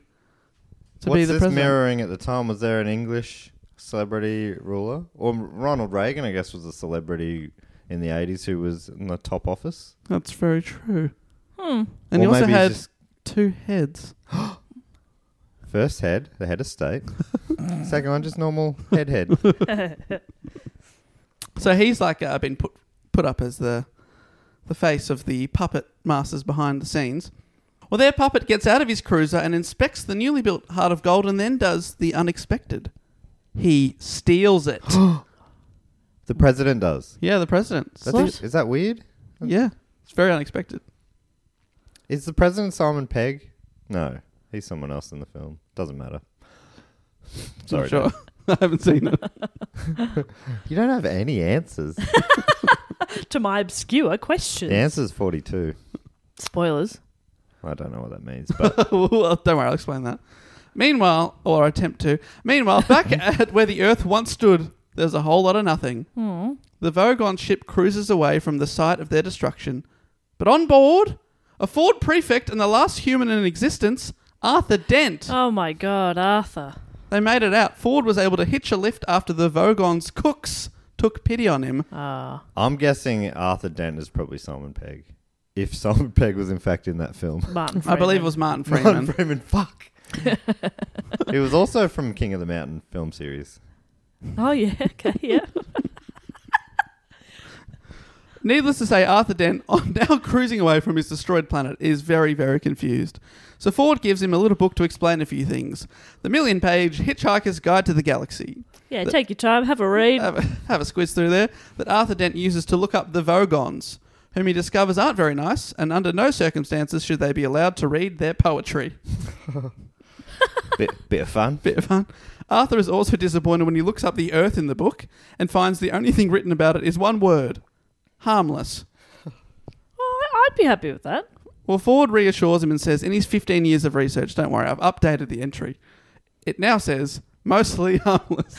to What's be the this president. mirroring at the time? Was there an English celebrity ruler? Or Ronald Reagan, I guess, was a celebrity in the eighties who was in the top office. That's very true. Hmm. And he Or also maybe he's had just two heads. first head, the head of state. Second one, just normal head head. So he's like uh, been put put up as the the face of the puppet masters behind the scenes. Well, their puppet gets out of his cruiser and inspects the newly built Heart of Gold and then does the unexpected. He steals it. The president does. Yeah, the president. That's What? it. Is that weird? Yeah, it's very unexpected. Is the president Simon Pegg? No, he's someone else in the film. Doesn't matter. Not Sorry, sure. Dave. I haven't seen it. You don't have any answers. To my obscure questions. The answer's forty-two. Spoilers. I don't know what that means, but Well, don't worry, I'll explain that. Meanwhile, or attempt to. Meanwhile, back at where the Earth once stood, there's a whole lot of nothing. Hmm. The Vogon ship cruises away from the site of their destruction. But on board, a Ford prefect and the last human in existence, Arthur Dent. Oh my God, Arthur. They made it out. Ford was able to hitch a lift after the Vogon's cooks took pity on him. Ah. I'm guessing Arthur Dent is probably Simon Pegg. If Simon Pegg was in fact in that film. Martin I Freeman. believe it was Martin Martin Freeman. Freeman, fuck. He was also from King of the Mountain film series. Oh, yeah. Okay, yeah. Needless to say, Arthur Dent, now cruising away from his destroyed planet, is very, very confused. So Ford gives him a little book to explain a few things. The million-page Hitchhiker's Guide to the Galaxy. Yeah, The- take your time, have a read. Have a, have a squiz through there. That Arthur Dent uses to look up the Vogons, whom he discovers aren't very nice, and under no circumstances should they be allowed to read their poetry. Bit, bit of fun. Bit of fun. Arthur is also disappointed when he looks up the Earth in the book and finds the only thing written about it is one word. Harmless. Oh, I'd be happy with that. Well, Ford reassures him and says, in his fifteen years of research, don't worry, I've updated the entry. It now says, mostly harmless.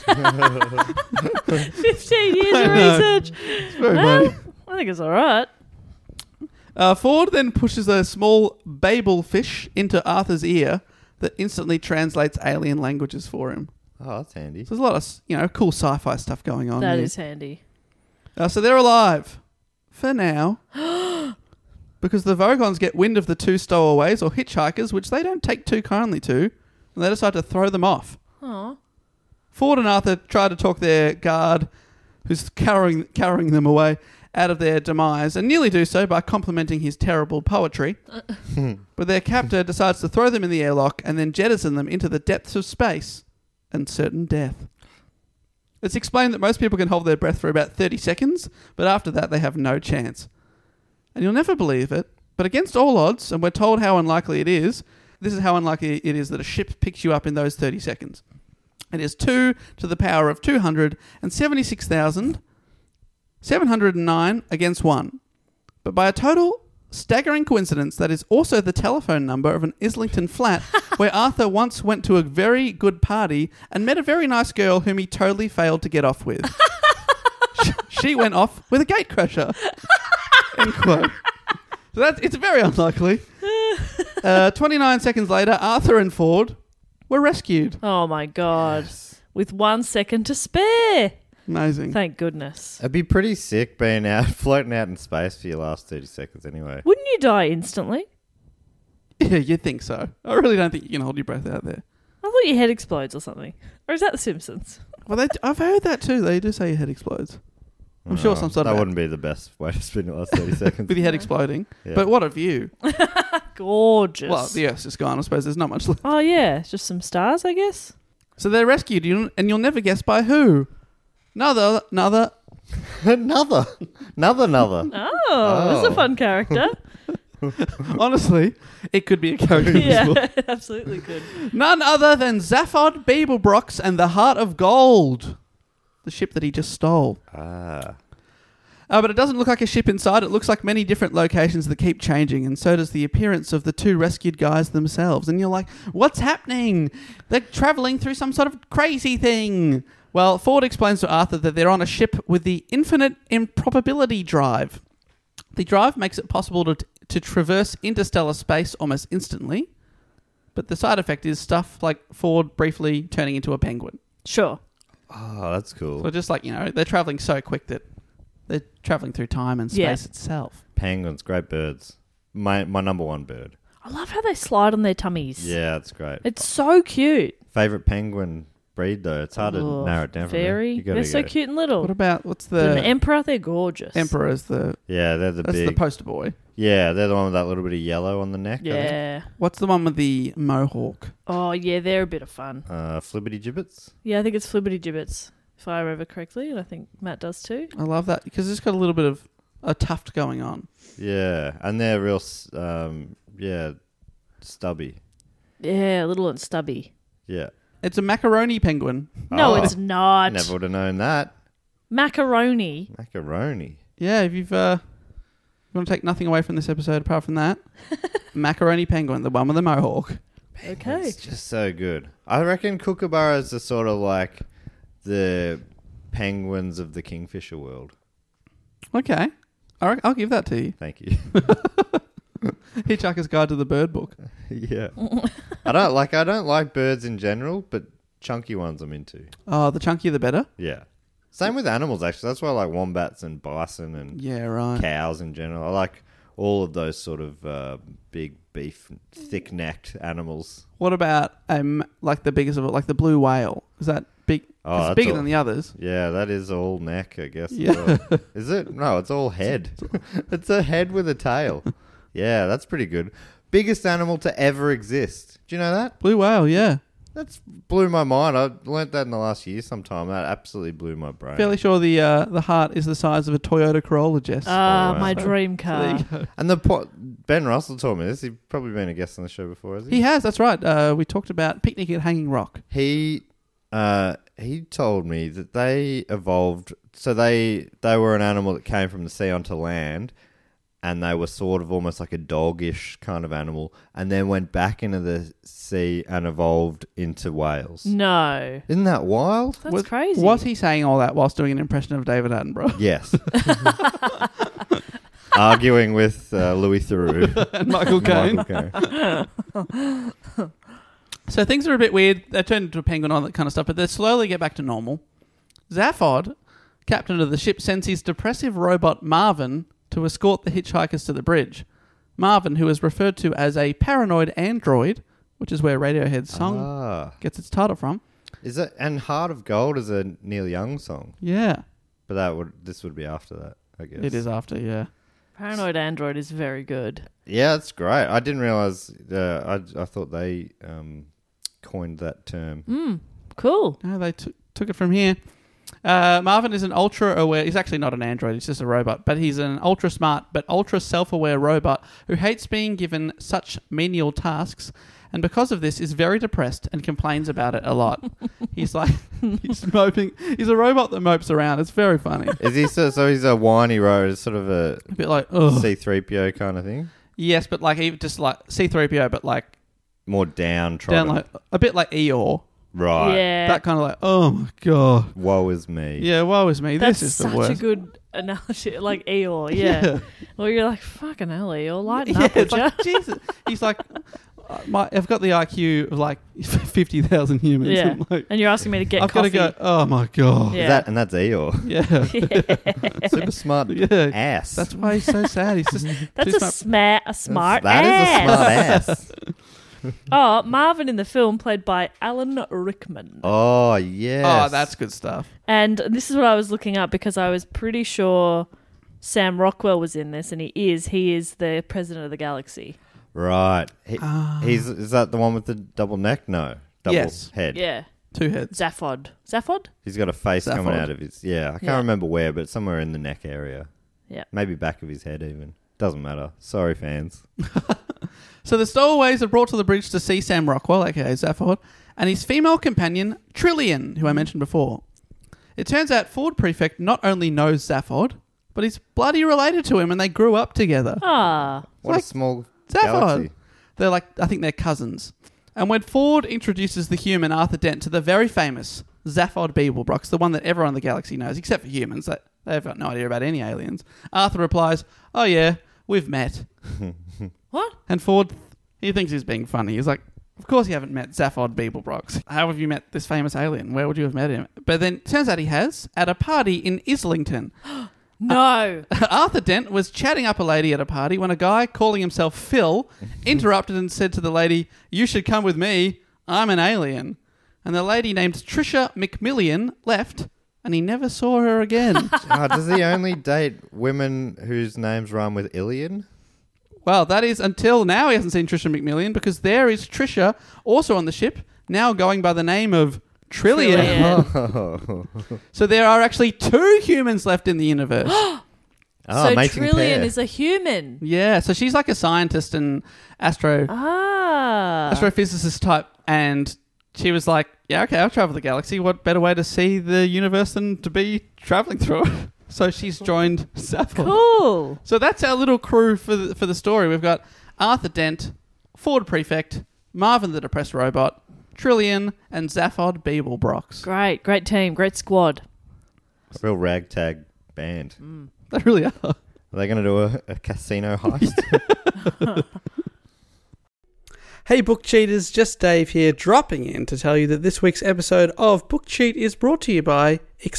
fifteen years of I know. research. It's very Well, funny. I think it's all right. Uh, Ford then pushes a small Babel fish into Arthur's ear that instantly translates alien languages for him. Oh, that's handy. So there's a lot of, you know, cool sci-fi stuff going on That here. is handy. Uh, so they're alive. For now. Because the Vogons get wind of the two stowaways or hitchhikers, which they don't take too kindly to, and they decide to throw them off. Oh. Ford and Arthur try to talk their guard, who's carrying, carrying them away, out of their demise, and nearly do so by complimenting his terrible poetry. But their captor decides to throw them in the airlock and then jettison them into the depths of space and certain death. It's explained that most people can hold their breath for about thirty seconds, but after that they have no chance. And you'll never believe it, but against all odds, and we're told how unlikely it is, this is how unlikely it is that a ship picks you up in those thirty seconds. It is two to the power of two hundred seventy-six thousand seven hundred nine against one. But by a total staggering coincidence, that is also the telephone number of an Islington flat where Arthur once went to a very good party and met a very nice girl whom he totally failed to get off with. She went off with a gatecrasher. End quote. So that's, it's very unlikely. Uh, twenty-nine seconds later, Arthur and Ford were rescued. Oh my God. With one second to spare. Amazing. Thank goodness. It'd be pretty sick being out, floating out in space for your last thirty seconds anyway. Wouldn't you die instantly? Yeah, you'd think so. I really don't think you can hold your breath out there. I thought your head explodes or something. Or is that The Simpsons? Well, they, I've heard that too. They do say your head explodes. I'm sure Oh, some sort That of... wouldn't be the best way to spend the last thirty seconds. With your head exploding. Yeah. But what a view. Gorgeous. Well, the Earth's just gone. I suppose there's not much left. Oh, yeah. It's just some stars, I guess. So they're rescued, you- and you'll never guess by who. Another, another... another. Another, another. Oh, this is a fun character. Honestly, it could be a character in this book. Yeah, absolutely good. None other than Zaphod Beeblebrox and the Heart of Gold. The ship that he just stole. Ah. Uh, but it doesn't look like a ship inside. It looks like many different locations that keep changing, and so does the appearance of the two rescued guys themselves. And you're like, what's happening? They're travelling through some sort of crazy thing. Well, Ford explains to Arthur that they're on a ship with the infinite improbability drive. The drive makes it possible to, to traverse interstellar space almost instantly, but the side effect is stuff like Ford briefly turning into a penguin. Sure. Oh, that's cool. So just like, you know, they're travelling so quick that they're travelling through time and space Yeah. itself. Penguins, great birds. My my number one bird. I love how they slide on their tummies. Yeah, that's great. It's so cute. Favorite penguin breed though. It's hard Oh, to narrow it down. from there. Very. You gotta They're so go. cute and little. What about, what's The the... emperor, they're gorgeous. Emperor's the... Yeah, they're the That's big. the poster boy. yeah, they're the one with that little bit of yellow on the neck. I think. Yeah. What's the one with the mohawk? Oh, yeah, they're a bit of fun. Uh, Flibbity gibbets. Yeah, I think it's Flibbity Gibbets, if I remember correctly, and I think Matt does too. I love that because it's got a little bit of a tuft going on. Yeah, and they're real. s- Um, yeah, stubby. Yeah, little and stubby. Yeah. It's a macaroni penguin. No, Oh, it's not. Never would have known that. Macaroni. Macaroni. Yeah, if you've uh, you want to take nothing away from this episode apart from that, macaroni penguin, the one with the mohawk. Okay. It's just so good. I reckon kookaburras are sort of like the penguins of the kingfisher world. Okay, all right, I'll give that to you. Thank you. Hitchhiker's Guide to the Bird Book. Yeah. I don't like I don't like birds in general, but chunky ones I'm into. Oh, the chunkier the better. Yeah. Same with animals, actually. That's why I like wombats and bison and Yeah, right. cows in general. I like all of those sort of uh, big beef, thick-necked animals. What about um like the biggest of it, like the blue whale? Is that big? Oh, it's that's bigger all- than the others. Yeah, that is all neck, I guess. as Yeah. well. Is it? No, it's all head. It's a head with a tail. Yeah, that's pretty good. Biggest animal to ever exist. Do you know that? Blue whale, yeah. That's blew my mind. I learnt that in the last year sometime. That absolutely blew my brain. Fairly sure the uh, the heart is the size of a Toyota Corolla, Jess. Ah, wow. my dream So there car. you go. And the po- Ben Russell told me this. He's probably been a guest on the show before, has he? He has, that's right. Uh, we talked about Picnic at Hanging Rock. He uh, he told me that they evolved. So they they were an animal that came from the sea onto land, and they were sort of almost like a doggish kind of animal, and then went back into the sea and evolved into whales. No. Isn't that wild? That's was, crazy. Was he saying all that whilst doing an impression of David Attenborough? Yes. Arguing with uh, Louis Theroux. And Michael Caine. Michael Caine. So things are a bit weird. They turned into a penguin, all that kind of stuff, but they slowly get back to normal. Zaphod, captain of the ship, sends his depressive robot Marvin to escort the hitchhikers to the bridge. Marvin, who is referred to as a paranoid android, which is where Radiohead's song Ah. gets its title from. Is it? And Heart of Gold is a Neil Young song, Yeah, but that would this would be after that, I guess. it is after, yeah. Paranoid Android is very good. Yeah, it's great. I didn't realize. Uh, I I thought they um, coined that term. Mm, cool. No, they t- took it from here. Uh, Marvin is an ultra-aware... He's actually not an android, he's just a robot. But he's an ultra-smart but ultra-self-aware robot who hates being given such menial tasks, and because of this is very depressed and complains about it a lot. He's like... He's moping... He's a robot that mopes around. It's very funny. Is he so? So he's a whiny road. It's sort of a A bit like... Ugh. C three P O kind of thing. Yes, but like even just like C three P O, but like... More downtrodden. Down like... A bit like Eeyore. right. Yeah. That kind of like... Oh my God. Woe is me. Yeah, woe is me. That's this is such the worst. a good analogy. Like Eeyore, yeah. Yeah. Well, you're like, fucking hell, Eeyore, lighten Yeah, up, it's would ya? like, Jesus. He's like, uh, my, I've got the I Q of like fifty thousand humans. Yeah. I'm like, And you're asking me to get I've got to coffee. go, oh my God. Yeah. That, and that's Eeyore. Yeah. Super smart Yeah. ass. That's why he's so sad. He's just That's too a, smart. sma- a smart That ass. is a smart ass. Oh, Marvin in the film played by Alan Rickman. Oh, yes. Oh, that's good stuff. And this is what I was looking up because I was pretty sure Sam Rockwell was in this, and he is. He is the president of the galaxy. Right. He, Ah. he's Is that the one with the double neck? No. Double Yes. head. Yeah. Two heads. Zaphod. Zaphod? He's got a face coming Zaphod. out of his... Yeah, I can't Yeah. remember where, but somewhere in the neck area. Yeah. Maybe back of his head even. Doesn't matter. Sorry, fans. So the stowaways are brought to the bridge to see Sam Rockwell, aka Zaphod, and his female companion, Trillian, who I mentioned before. It turns out Ford Prefect not only knows Zaphod, but he's bloody related to him, and they grew up together. Ah. What like a small Zaphod. galaxy. They're like, I think they're cousins. And when Ford introduces the human Arthur Dent to the very famous Zaphod Beeblebrox, the one that everyone in the galaxy knows, except for humans, that they've got no idea about any aliens, Arthur replies, oh yeah, we've met. What? And Ford, he thinks he's being funny. He's like, of course you haven't met Zaphod Beeblebrox. How have you met this famous alien? Where would you have met him? But then it turns out he has, at a party in Islington. No. Arthur Dent was chatting up a lady at a party when a guy calling himself Phil interrupted and said to the lady, you should come with me, I'm an alien. And the lady named Trisha McMillian left, and he never saw her again. Oh, does he only date women whose names rhyme with Ilian? Well, that is until now he hasn't seen Trisha McMillian, because there is Trisha, also on the ship, now going by the name of Trillian. Trillian. Oh, So there are actually two humans left in the universe. oh so mating Trillian pair. is a human. Yeah, so she's like a scientist and astro. Ah. astrophysicist type, and she was like, yeah, okay, I'll travel the galaxy. What better way to see the universe than to be traveling through it? So she's joined Zaphod. Cool. So that's our little crew for the, for the story. We've got Arthur Dent, Ford Prefect, Marvin the Depressed Robot, Trillian, and Zaphod Beeblebrox. Great, great team, great squad. A real ragtag band. Mm. They really are. Are they going to do a, a casino heist? Hey Book Cheaters, just Dave here, dropping in to tell you that this week's episode of Book Cheat is brought to you by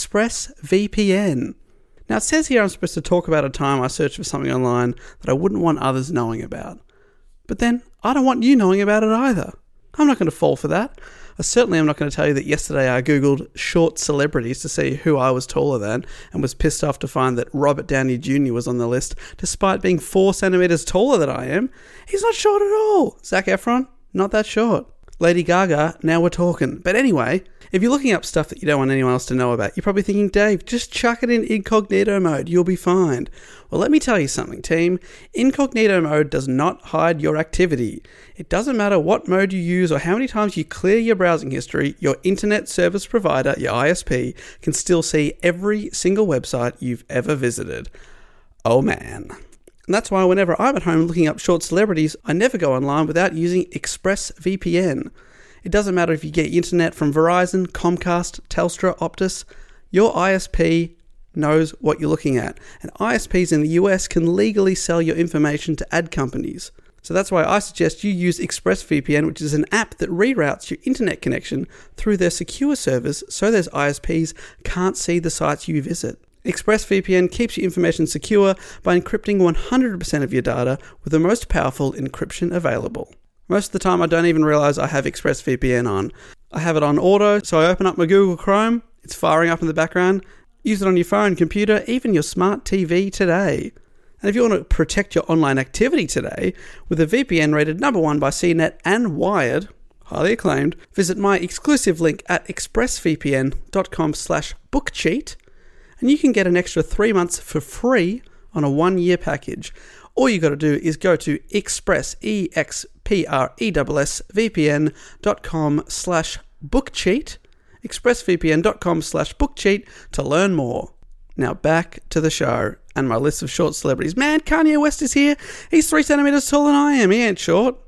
ExpressVPN. Now it says here I'm supposed to talk about a time I searched for something online that I wouldn't want others knowing about. But then, I don't want you knowing about it either. I'm not going to fall for that. I certainly am not going to tell you that yesterday I googled short celebrities to see who I was taller than and was pissed off to find that Robert Downey Junior was on the list despite being four centimetres taller than I am. He's not short at all. Zac Efron, not that short. Lady Gaga, now we're talking. But anyway, if you're looking up stuff that you don't want anyone else to know about, you're probably thinking, Dave, just chuck it in incognito mode. You'll be fine. Well, let me tell you something, team. Incognito mode does not hide your activity. It doesn't matter what mode you use or how many times you clear your browsing history, your internet service provider, your I S P, can still see every single website you've ever visited. Oh man. And that's why whenever I'm at home looking up short celebrities, I never go online without using ExpressVPN. It doesn't matter if you get internet from Verizon, Comcast, Telstra, Optus, your I S P knows what you're looking at. And I S Ps in the U S can legally sell your information to ad companies. So that's why I suggest you use ExpressVPN, which is an app that reroutes your internet connection through their secure servers so those I S Ps can't see the sites you visit. ExpressVPN keeps your information secure by encrypting one hundred percent of your data with the most powerful encryption available. Most of the time I don't even realize I have ExpressVPN on. I have it on auto, so I open up my Google Chrome, it's firing up in the background. Use it on your phone, computer, even your smart T V today. And if you want to protect your online activity today with a V P N rated number one by C net and Wired, highly acclaimed, visit my exclusive link at expressvpn.com slash bookcheat. And you can get an extra three months for free on a one-year package. All you got to do is go to express, E X P R E S S, vpn.com slash bookcheat, expressvpn.com slash bookcheat to learn more. Now back to the show and my list of short celebrities. Man, Kanye West is here. He's three centimetres taller than I am. He ain't short.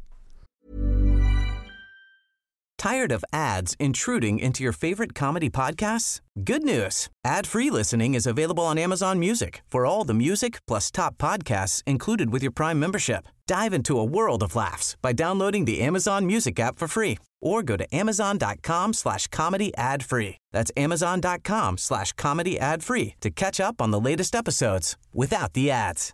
Tired of ads intruding into your favorite comedy podcasts? Good news. Ad-free listening is available on Amazon Music for all the music plus top podcasts included with your Prime membership. Dive into a world of laughs by downloading the Amazon Music app for free or go to amazon.com slash comedy ad free. That's amazon.com slash comedy ad free to catch up on the latest episodes without the ads.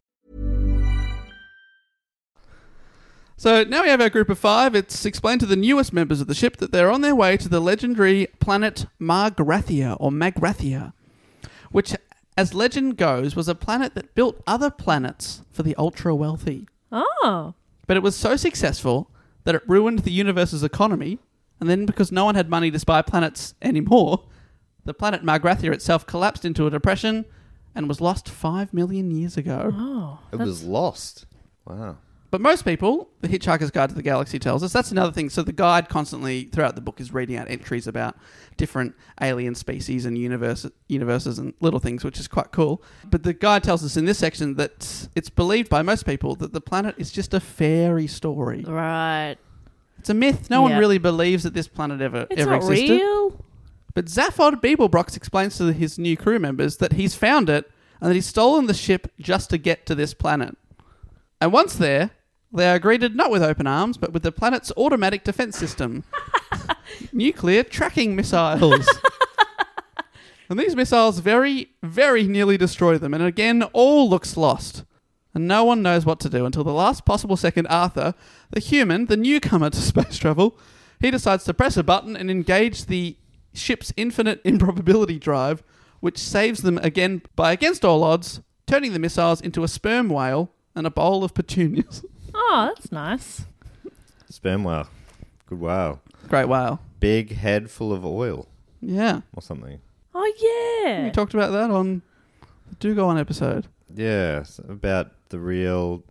So now we have our group of five. It's explained to the newest members of the ship that they're on their way to the legendary planet Margrathia, or Magrathia, which, as legend goes, was a planet that built other planets for the ultra-wealthy. Oh. But it was so successful that it ruined the universe's economy, and then because no one had money to buy planets anymore, the planet Margrathia itself collapsed into a depression and was lost five million years ago. Oh. It was lost. Wow. But most people, the Hitchhiker's Guide to the Galaxy tells us, that's another thing. So the guide constantly, throughout the book, is reading out entries about different alien species and universe, universes and little things, which is quite cool. But the guide tells us in this section that it's believed by most people that the planet is just a fairy story. Right. It's a myth. No Yeah. one really believes that this planet ever, It's ever not existed. real. But Zaphod Beeblebrox explains to his new crew members that he's found it and that he's stolen the ship just to get to this planet. And once there, they are greeted not with open arms, but with the planet's automatic defense system. Nuclear tracking missiles. And these missiles very, very nearly destroy them. And again, all looks lost. And no one knows what to do until the last possible second Arthur, the human, the newcomer to space travel, he decides to press a button and engage the ship's infinite improbability drive, which saves them again by against all odds, turning the missiles into a sperm whale and a bowl of petunias. Oh, that's nice. Sperm whale. Good whale. Great whale. Big head full of oil Yeah. or something. Oh, yeah. We talked about that on the Do Go On episode. Yeah, it's about the real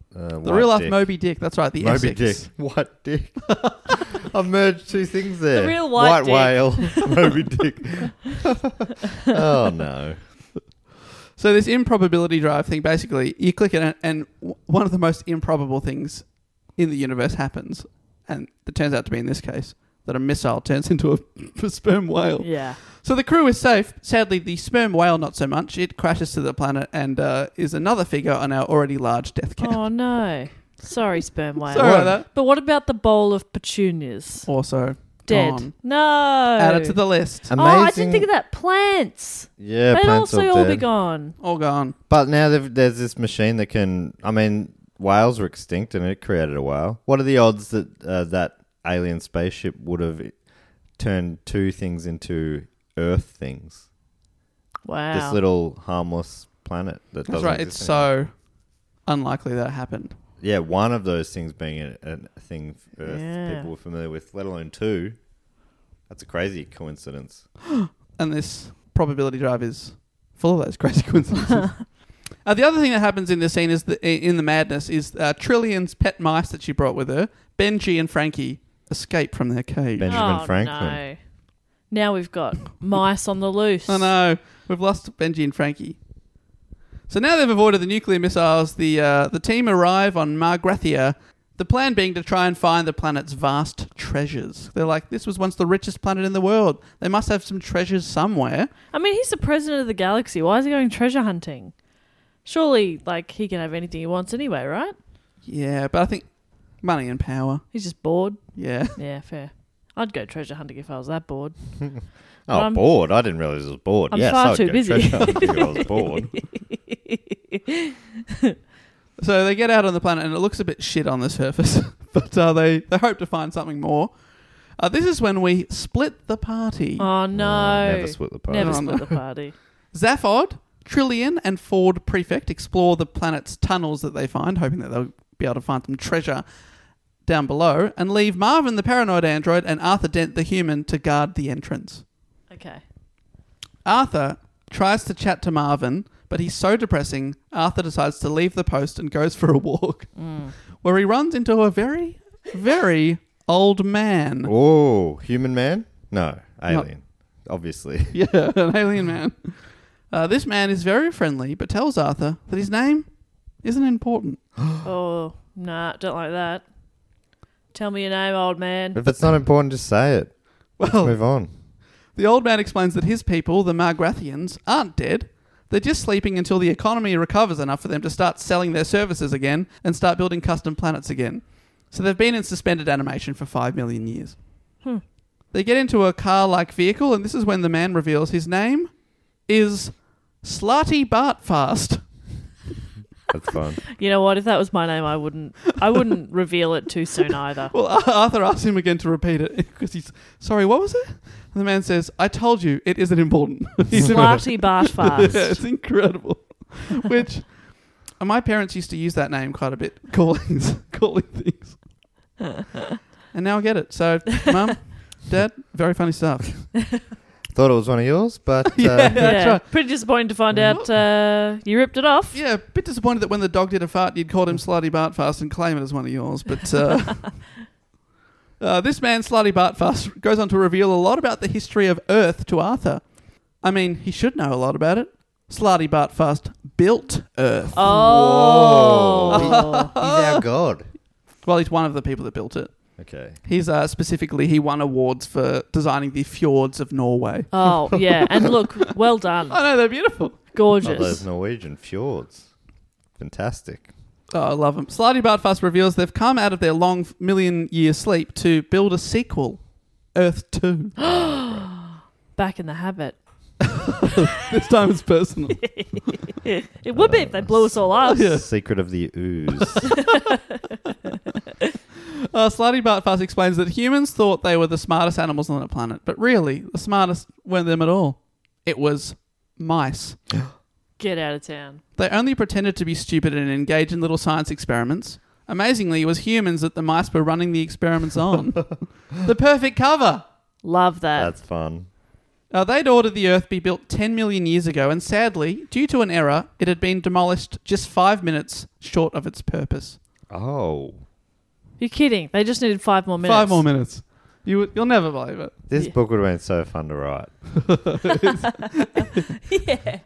Uh, The White real life Dick. Moby Dick. That's right. The Moby Essex. Dick. White Dick. I've merged two things there. The real white dick. whale. Moby Dick. Oh, no. So this improbability drive thing, basically, you click it and, and w- one of the most improbable things in the universe happens. And it turns out to be in this case that a missile turns into a, a sperm whale. Yeah. So the crew is safe. Sadly, the sperm whale not so much. It crashes to the planet and uh, is another figure on our already large death count. Oh, no. Sorry, sperm whale. Sorry about that. But what about the bowl of petunias? Also Dead. gone. No. Add it to the list. Amazing. Oh, I didn't think of that. Plants. Yeah, They'd plants also all all dead. be gone. All gone. But now they've- there's this machine that can... I mean, whales were extinct and it created a whale. What are the odds that uh, that alien spaceship would have turned two things into Earth things? Wow. This little harmless planet that That's doesn't right. exist It's anymore. so unlikely that happened. Yeah, one of those things being a, a thing Earth Yeah. people were familiar with, let alone two. That's a crazy coincidence. And this probability drive is full of those crazy coincidences. uh, the other thing that happens in this scene is that in the madness is uh, Trillian's pet mice that she brought with her, Benji and Frankie, escape from their cage. Benjamin oh, Franklin. No. Now we've got mice on the loose. I know. We've lost Benji and Frankie. So now they've avoided the nuclear missiles, the uh, the team arrive on Margrathia, the plan being to try and find the planet's vast treasures. They're like, this was once the richest planet in the world. They must have some treasures somewhere. I mean, he's the president of the galaxy. Why is he going treasure hunting? Surely, like, he can have anything he wants anyway, right? Yeah, but I think money and power. He's just bored. Yeah. Yeah, fair. I'd go treasure hunting if I was that bored. Oh, I'm- bored. I didn't realize it was bored. I'm yes, far I would too go busy. treasure hunting if I was bored. So they get out on the planet and it looks a bit shit on the surface, but uh, they, they hope to find something more. Uh, this is when we split the party. Oh, no. Never split the party. Never Oh, split no. the party. Zaphod, Trillian, and Ford Prefect explore the planet's tunnels that they find, hoping that they'll be able to find some treasure down below, and leave Marvin, the paranoid android, and Arthur Dent, the human, to guard the entrance. Okay. Arthur tries to chat to Marvin, but he's so depressing, Arthur decides to leave the post and goes for a walk, Mm. where he runs into a very, very old man. Oh, human man? No, alien. Obviously. Yeah, an alien man. Uh, this man is very friendly, but tells Arthur that his name isn't important. Oh, nah, don't like that. Tell me your name, old man. If it's not important, just say it. Let's Well, move on. the old man explains that his people, the Margrathians, aren't dead. They're just sleeping until the economy recovers enough for them to start selling their services again and start building custom planets again. So they've been in suspended animation for five million years. Hmm. They get into a car-like vehicle, and this is when the man reveals his name is Slarty Bartfast. That's fun. You know what? If that was my name, I wouldn't. I wouldn't reveal it too soon either. Well, Arthur asks him again to repeat it because he's sorry. What was it? And the man says, "I told you it isn't important." He's- Slarty Bartfast. Yeah, it's incredible. Which uh, my parents used to use that name quite a bit, calling calling things. And now I get it. So, Mum, Dad, very funny stuff. Thought it was one of yours, but uh, Yeah. That's Yeah, right. pretty disappointed to find out uh, you ripped it off. Yeah, a bit disappointed that when the dog did a fart, you'd called him Slutty Bartfast and claim it as one of yours. But uh, uh, this man, Slutty Bartfast, goes on to reveal a lot about the history of Earth to Arthur. I mean, he should know a lot about it. Slutty Bartfast built Earth. Oh. he's our god. Well, he's one of the people that built it. Okay. He's uh, specifically, he won awards for designing the fjords of Norway. Oh, yeah. And look, well done. I know, they're beautiful. Oh, Gorgeous. those Norwegian fjords. Fantastic. Oh, I love them. Slutty Bartfast reveals they've come out of their long million year sleep to build a sequel, Earth two. Back in the habit. This time it's personal. It would be if they blew us all up. Yeah. Secret of the ooze. Uh, Slutty Bartfast explains that humans thought they were the smartest animals on the planet, but really, the smartest weren't them at all. It was mice. Get out of town. They only pretended to be stupid and engage in little science experiments. Amazingly, it was humans that the mice were running the experiments on. The perfect cover. Love that. That's fun. Now, they'd ordered the Earth be built ten million years ago, and sadly, due to an error, it had been demolished just five minutes short of its purpose. Oh. You're kidding. They just needed five more minutes. Five more minutes. You would, you'll never believe it. This Yeah. book would have been so fun to write. Yeah.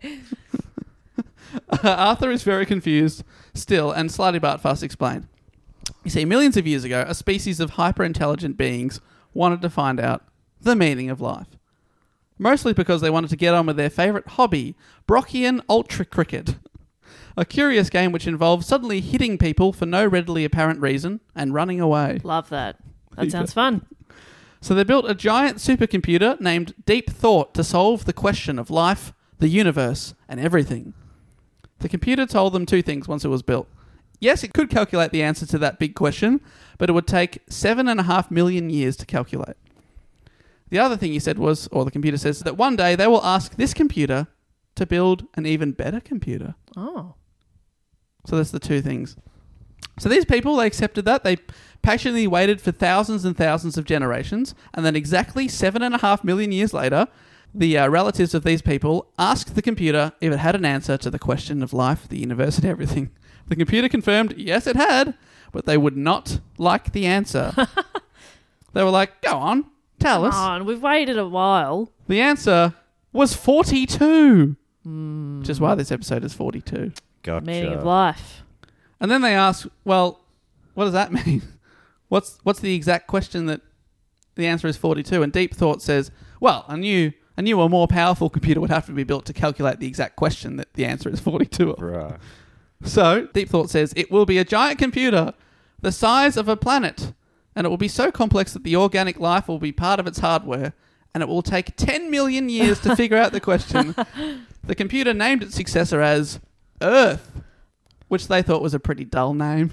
Arthur is very confused still, and Slightly Bartfast explained. You see, millions of years ago, a species of hyper-intelligent beings wanted to find out the meaning of life. Mostly because they wanted to get on with their favourite hobby, Brockian Ultra Cricket. A curious game which involves suddenly hitting people for no readily apparent reason and running away. Love that. That sounds fun. So they built a giant supercomputer named Deep Thought to solve the question of life, the universe, and everything. The computer told them two things once it was built. Yes, it could calculate the answer to that big question, but it would take seven and a half million years to calculate. The other thing he said was, or the computer says, that one day they will ask this computer to build an even better computer. Oh. So that's the two things. So these people, they accepted that. They patiently waited for thousands and thousands of generations, and then exactly seven and a half million years later, the uh, relatives of these people asked the computer if it had an answer to the question of life, the universe, and everything. The computer confirmed, yes, it had, but they would not like the answer. They were like, go on, tell us. Come on, we've waited a while. The answer was forty-two, mm. which is why this episode is forty-two. Gotcha. Meaning of life. And then they ask, well, what does that mean? What's what's the exact question that the answer is forty-two? And Deep Thought says, well, a new, a newer, more powerful computer would have to be built to calculate the exact question that the answer is forty-two of. Right. So, Deep Thought says, it will be a giant computer the size of a planet, and it will be so complex that the organic life will be part of its hardware, and it will take ten million years to figure out the question. The computer named its successor as Earth, which they thought was a pretty dull name.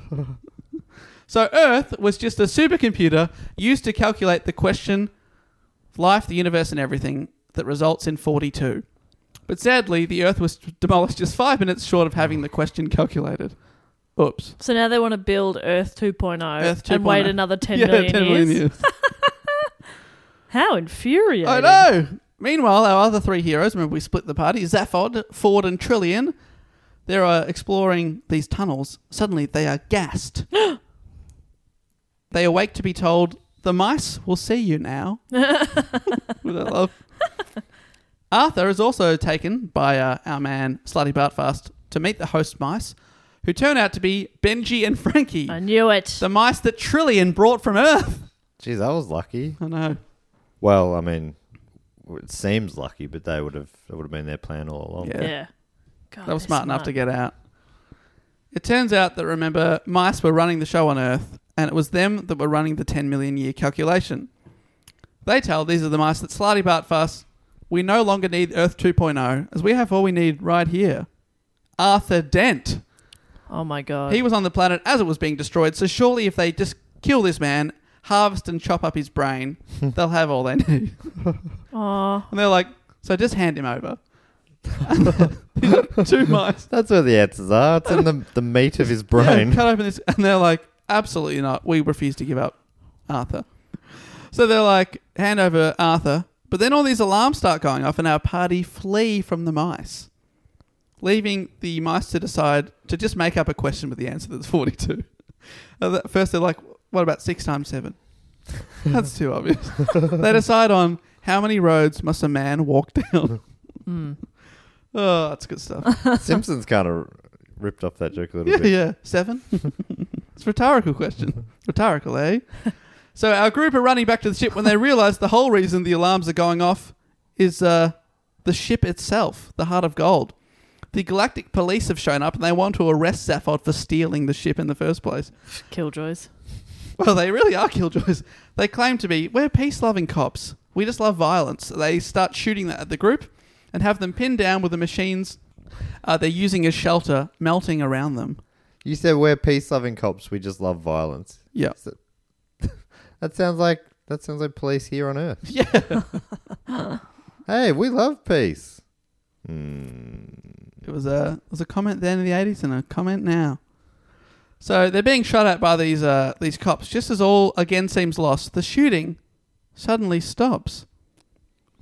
So Earth was just a supercomputer used to calculate the question of life, the universe, and everything that results in forty-two. But sadly, the Earth was demolished just five minutes short of having the question calculated. Oops. So now they want to build Earth two point oh Earth and 2.0. wait another ten yeah, million ten years. million years. How infuriating. I know. Meanwhile, our other three heroes, remember we split the party, Zaphod, Ford, and Trillian, they're uh, exploring these tunnels. Suddenly, they are gassed. They awake to be told, the mice will see you now. With that love. Arthur is also taken by uh, our man, Slutty Bartfast, to meet the host mice, who turn out to be Benji and Frankie. I knew it. The mice that Trillian brought from Earth. Jeez, I was lucky. I know. Well, I mean, it seems lucky, but they would have it would have been their plan all along. Yeah. Yeah. God, They were they're smart enough to get out. It turns out that, remember, mice were running the show on Earth, and it was them that were running the ten million year calculation. They tell these are the mice that Slightly Bartfast, we no longer need Earth two point oh, as we have all we need right here. Arthur Dent. Oh my God. He was on the planet as it was being destroyed, so surely if they just kill this man, harvest and chop up his brain, they'll have all they need. Aw. And they're like, so just hand him over. Two mice. That's where the answers are. It's in the, the meat of his brain. Yeah, cut open this, and they're like, absolutely not. We refuse to give up Arthur. So they're like, hand over Arthur. But then all these alarms start going off, and our party flee from the mice, leaving the mice to decide to just make up a question with the answer that's forty-two. At first, they're like, what about six times seven? That's too obvious. They decide on how many roads must a man walk down. Mm. Oh, that's good stuff. Simpsons kind of ripped off that joke a little Yeah, bit. yeah. Seven? It's a rhetorical question. Rhetorical, eh? So our group are running back to the ship when they realise the whole reason the alarms are going off is uh, the ship itself, the Heart of Gold. The Galactic Police have shown up and they want to arrest Zaphod for stealing the ship in the first place. Killjoys. Well, they really are killjoys. They claim to be, we're peace-loving cops. We just love violence. They start shooting that at the group and have them pinned down with the machines uh, they're using as shelter melting around them. You said we're peace-loving cops. We just love violence. Yeah. So, that sounds like that sounds like police here on Earth. Yeah. Hey, we love peace. Hmm. It was a it was a comment then in the eighties and a comment now. So they're being shot at by these uh, these cops. Just as all again seems lost, the shooting suddenly stops.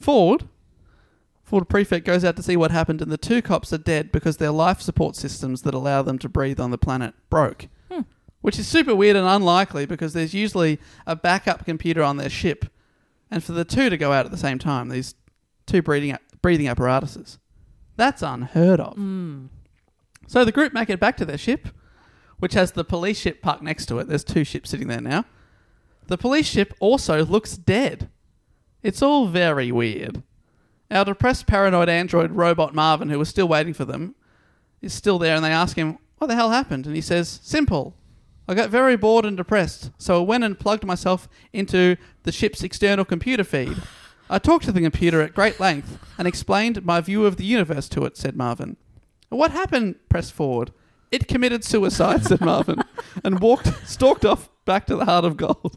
Ford, Ford Prefect goes out to see what happened, and the two cops are dead because their life support systems that allow them to breathe on the planet broke. Hmm. Which is super weird and unlikely because there's usually a backup computer on their ship. And for the two to go out at the same time, these two breathing, breathing apparatuses, that's unheard of. Mm. So the group make it back to their ship, which has the police ship parked next to it. There's two ships sitting there now. The police ship also looks dead. It's all very weird. Our depressed paranoid android robot Marvin, who was still waiting for them, is still there, and they ask him, what the hell happened? And he says, simple. I got very bored and depressed, so I went and plugged myself into the ship's external computer feed. I talked to the computer at great length and explained my view of the universe to it, said Marvin. What happened? Pressed forward. It committed suicide, said Marvin, and walked, stalked off back to the Heart of Gold.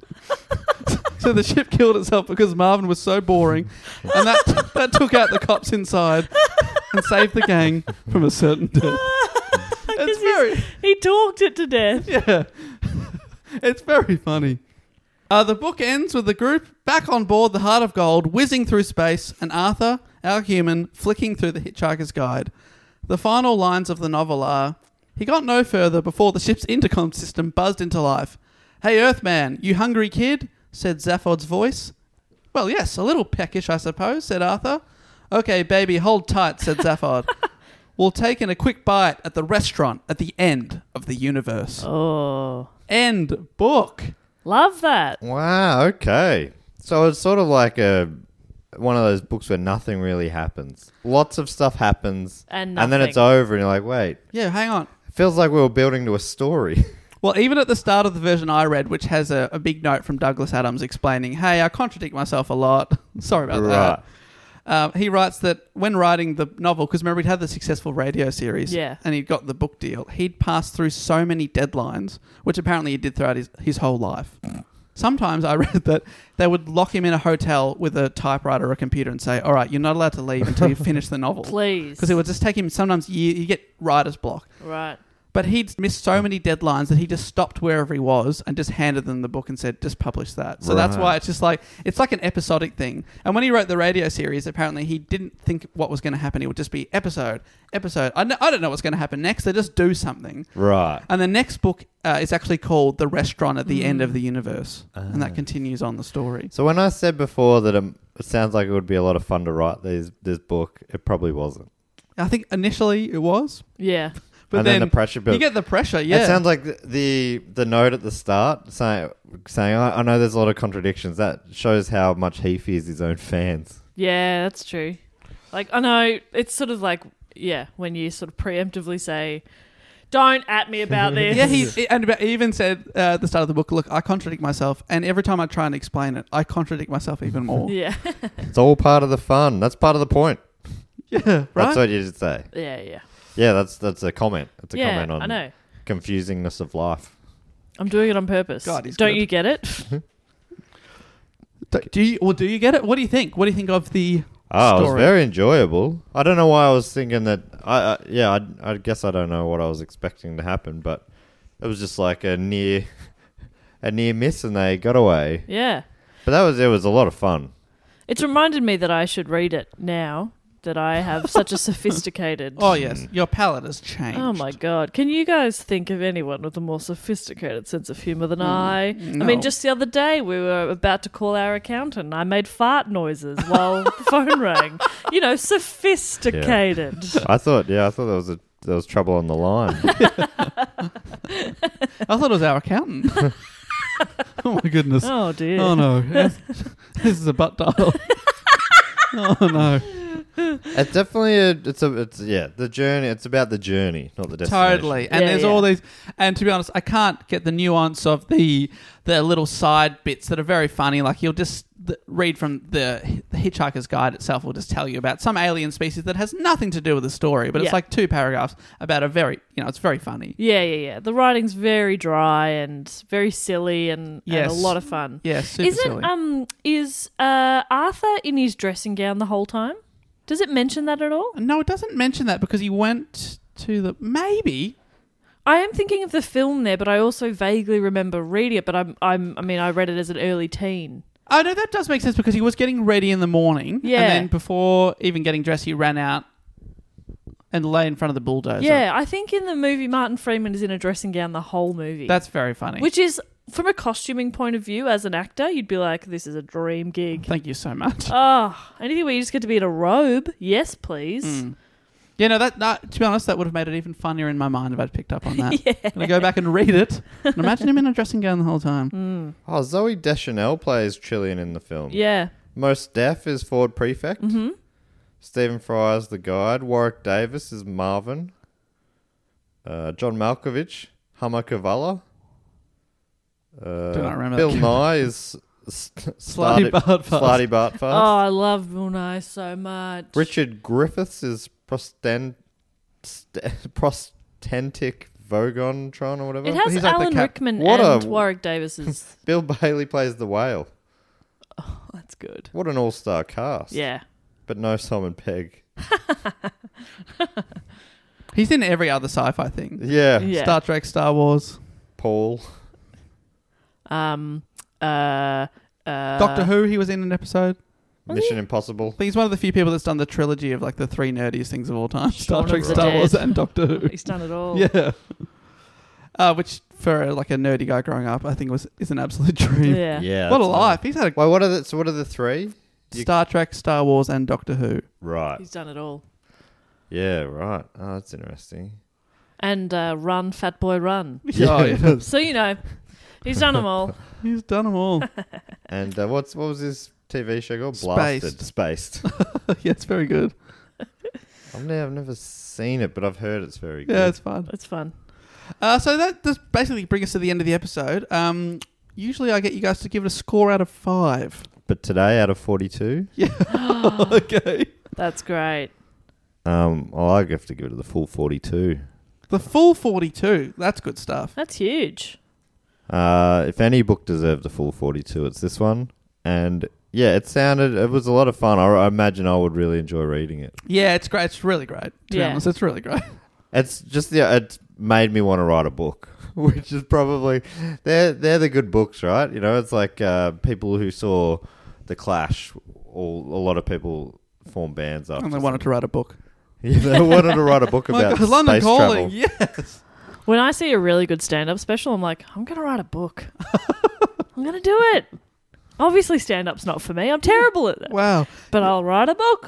So the ship killed itself because Marvin was so boring, and that that took out the cops inside and saved the gang from a certain death. It's very He talked it to death. yeah, it's very funny. Uh, the book ends with the group back on board the Heart of Gold, whizzing through space, and Arthur, our human, flicking through the Hitchhiker's Guide. The final lines of the novel are, he got no further before the ship's intercom system buzzed into life. Hey, Earthman, you hungry kid? Said Zaphod's voice. Well, yes, a little peckish, I suppose, said Arthur. Okay, baby, hold tight, said Zaphod. We'll take in a quick bite at the restaurant at the end of the universe. Oh. End book. Love that. Wow, okay. So it's sort of like a one of those books where nothing really happens. Lots of stuff happens, And and then it's nothing. over, and you're like, wait. Yeah, hang on. It feels like we were building to a story. Well, even at the start of the version I read, which has a, a big note from Douglas Adams explaining, hey, I contradict myself a lot. Sorry about Right. that. Um, he writes that when writing the novel, because remember he'd had the successful radio series, Yeah. and he'd got the book deal, he'd passed through so many deadlines, which apparently he did throughout his, his whole life. Sometimes I read that they would lock him in a hotel with a typewriter or a computer and say, all right, you're not allowed to leave until you finish the novel. Please. Because it would just take him sometimes years, you get writer's block. Right. But he'd missed so many deadlines that he just stopped wherever he was and just handed them the book and said, just publish that. So that's Right. why it's just like, it's like an episodic thing. And when he wrote the radio series, apparently he didn't think what was going to happen. It would just be episode, episode. I, kn- I don't know what's going to happen next. They just do something. Right. And the next book uh, is actually called The Restaurant at the End of the Universe. And that continues on the story. So when I said before that um, it sounds like it would be a lot of fun to write these, this book, it probably wasn't. I think initially it was. Yeah. But And then the pressure built. You get the pressure, yeah. It sounds like the, the the note at the start saying, saying I, I know there's a lot of contradictions. That shows how much he fears his own fans. Yeah, that's true. Like, I know, it's sort of like, yeah, when you sort of preemptively say, don't at me about this. Yeah, he and about- he even said uh, at the start of the book, look, I contradict myself, and every time I try and explain it, I contradict myself even more. Yeah. It's all part of the fun. That's part of the point. Yeah, right? That's what you did say. Yeah, yeah. Yeah, that's that's a comment. That's a Yeah, comment on I know. confusingness of life. I'm doing it on purpose. God, he's Don't good. you get it? Do, do you, or do you get it? What do you think? What do you think of the Oh, it was story? very enjoyable. I don't know why I was thinking that. I, I yeah, I, I guess I don't know what I was expecting to happen, but it was just like a near, a near miss, and they got away. Yeah. But that was it was a lot of fun. It's reminded me that I should read it now that I have such a sophisticated... Oh, yes. Your palate has changed. Oh my God. Can you guys think of anyone with a more sophisticated sense of humour than I? I no. mean, just the other day we were about to call our accountant. I made fart noises while the phone rang. You know, sophisticated. I thought, yeah, I thought there was a there was trouble on the line. I thought it was our accountant. Oh, my goodness. Oh, dear. Oh, no. This is a butt dial. Oh, no. It's definitely a. It's a. It's yeah. The journey. It's about the journey, not the destination. Totally. And Yeah, there's yeah. all these, and to be honest, I can't get the nuance of the the little side bits that are very funny. Like you'll just th- read from the, the Hitchhiker's Guide itself will just tell you about some alien species that has nothing to do with the story, but it's Yeah. like two paragraphs about a very, you know, it's very funny. Yeah, yeah, yeah. The writing's very dry and very silly and, Yes. and a lot of fun. Yeah, super Isn't silly. um is uh Arthur in his dressing gown the whole time? Does it mention that at all? No, it doesn't mention that because he went to the maybe. I am thinking of the film there, but I also vaguely remember reading it. But I'm I'm I mean I read it as an early teen. Oh, no, that does make sense because he was getting ready in the morning. Yeah. And then before even getting dressed, he ran out and lay in front of the bulldozer. Yeah, I think in the movie, Martin Freeman is in a dressing gown the whole movie. That's very funny. Which is, from a costuming point of view, as an actor, you'd be like, this is a dream gig. Thank you so much. Oh, anything where you just get to be in a robe? Yes, please. Mm. Yeah, no, that, that, to be honest, that would have made it even funnier in my mind if I'd picked up on that. Yeah. And I go back and read it and imagine him in a dressing gown the whole time. Mm. Oh, Zoe Deschanel plays Chilean in the film. Yeah. Most Deaf is Ford Prefect. Mm-hmm. Stephen Fry is the guide. Warwick Davis is Marvin. Uh, John Malkovich, Hummer Kavala. Uh, Do not remember Bill that. Nye is S- Slutty Starty- Bartfast. Slutty Bartfast. Oh, I love Brunei so much. Richard Griffiths is Prosten- st- Prostentic Vogontron or whatever. It has He's like the Alan cap- Rickman What and a- Warwick Davis's. Bill Bailey plays the whale. Oh, that's good. What an all-star cast. Yeah. But no Simon Pegg. He's in every other sci-fi thing. Yeah. Yeah. Star Trek, Star Wars. Paul. Um. Uh. uh Doctor Who, he was in an episode. Mission Impossible. I think he's one of the few people that's done the trilogy of like the three nerdiest things of all time. Star Shaun Trek, of the Star Dead. Wars, and Doctor Who. He's done it all. Yeah. Uh, which for like a nerdy guy growing up, I think was is an absolute dream. Yeah. Yeah. What a that's life. He's had a Well, what are the so what are the three? You- Star Trek, Star Wars, and Doctor Who. Right. He's done it all. Yeah, right. Oh, that's interesting. And uh, Run, Fat Boy, Run. Oh, yeah. So, you know, he's done them all. He's done them all. And uh, what's what was his T V show called? Spaced. Blasted. Spaced. Yeah, it's very good. I've never, I've never seen it, but I've heard it's very good. Yeah, it's fun. It's fun. Uh, so that does basically bring us to the end of the episode. Um, usually I get you guys to give it a score out of five. But today, out of forty-two, Yeah. Okay. That's great. um, well, I have to give it the full forty-two. The full forty-two. That's good stuff. That's huge. Uh, if any book deserved a full forty-two, it's this one. And yeah, it sounded, it was a lot of fun. I, I imagine I would really enjoy reading it. Yeah, it's great. It's really great. To be Yeah. honest, it's really great. It's just, yeah, it made me want to write a book, which is probably, they're, they're the good books, right? You know, it's like uh, people who saw The Clash, or a lot of people form bands after. And they wanted to write a book. Yeah, they wanted to write a book My about God, London space Calling. travel. Yes. When I see a really good stand-up special, I'm like, I'm going to write a book. I'm going to do it. Obviously, stand-up's not for me. I'm terrible at that. Wow. But I'll write a book.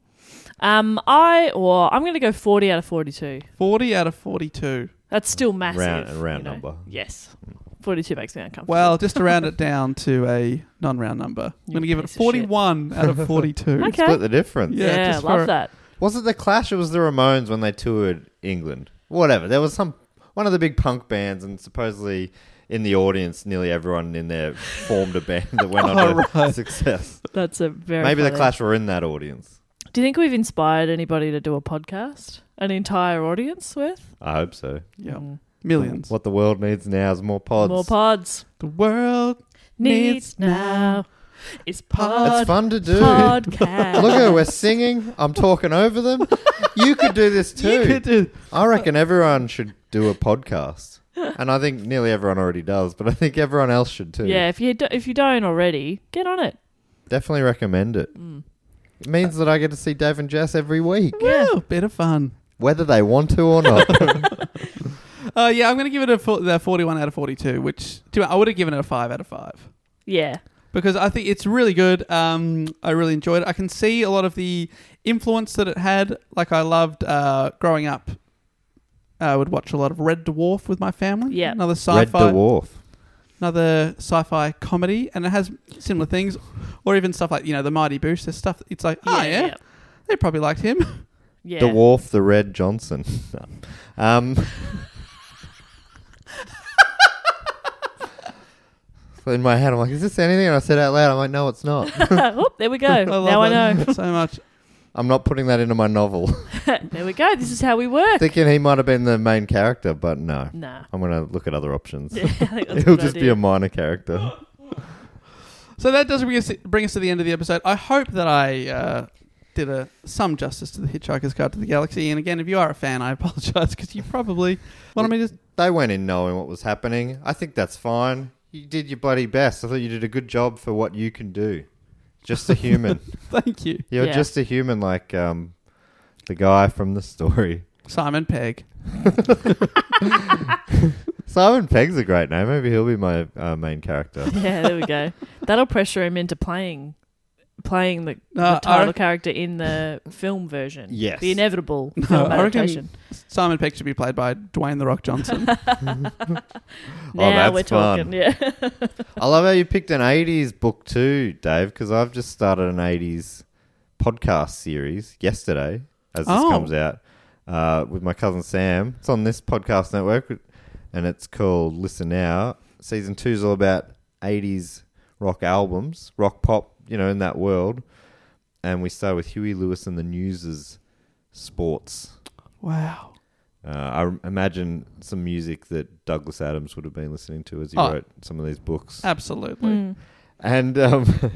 Um, I, or I'm going to go forty out of forty-two. forty out of forty-two. That's still massive. Round- a round you know. number. Yes. forty-two makes me uncomfortable. Well, just to round it down to a non-round number, I'm You going to give it a piece of shit. forty-one out of forty-two. Okay. Split the difference. Yeah, yeah, just love for- that. Was it The Clash or was the Ramones when they toured England? Whatever. There was some one of the big punk bands, and supposedly in the audience, nearly everyone in there formed a band that went on Oh, to right. success. That's a very Maybe The funny. Clash were in that audience. Do you think we've inspired anybody to do a podcast? An entire audience worth? I hope so. Yeah. Mm. Millions. What the world needs now is more pods. More pods. The world Needs now is pod. It's fun to do. Podcast. Look at her, we're singing. I'm talking over them. You could do this too. You could do. I reckon everyone should do a podcast. And I think nearly everyone already does, but I think everyone else should too. Yeah, if you do, if you don't already, get on it. Definitely recommend it. Mm. It means that I get to see Dave and Jess every week, Yeah. Woo, bit of fun. whether they want to or not. Uh, yeah, I'm going to give it a fo- the forty-one out of forty-two, which to, I would have given it a five out of five. Yeah. Because I think it's really good. Um, I really enjoyed it. I can see a lot of the influence that it had. Like I loved uh, growing up. I would watch a lot of Red Dwarf with my family. Yeah. Another Red sci-fi, Dwarf. another sci-fi comedy, and it has similar things, or even stuff like you know the Mighty Boosh. There's stuff. It's like oh yeah, Yeah. they probably liked him. Yeah. Dwarf the Red Johnson. No. Um, so in my head, I'm like, is this anything? And I said out loud, I'm like, no, it's not. oh, there we go. I love now I that know. so much. I'm not putting that into my novel. There we go. This is how we work. Thinking he might have been the main character, but no. Nah. I'm going to look at other options. Yeah, I think that's a He'll good just be idea. a minor character. So that does bring us, bring us to the end of the episode. I hope that I uh, did a, some justice to the Hitchhiker's Guide to the Galaxy. And again, if you are a fan, I apologise because you probably wanted me to... They went in knowing what was happening. I think that's fine. You did your bloody best. I thought you did a good job for what you can do. Just a human. Thank you. You're Yeah. just a human like um, the guy from the story. Simon Pegg. Simon Pegg's a great name. Maybe he'll be my uh, main character. Yeah, there we go. That'll pressure him into playing playing the, Uh, the title I- character in the film version. Yes. The inevitable No, film I reckon adaptation. Simon Pegg should be played by Dwayne The Rock Johnson. Now that's we're talking. fun. Yeah. I love how you picked an eighties book too, Dave, because I've just started an eighties podcast series yesterday as this Oh. comes out uh, with my cousin Sam. It's on this podcast network and it's called Listen Now. Season two is all about eighties rock albums, rock pop, you know, in that world. And we start with Huey Lewis and the News's Sports. Wow. Uh, I r- imagine some music that Douglas Adams would have been listening to as he Oh. wrote some of these books. Absolutely. Mm. And um,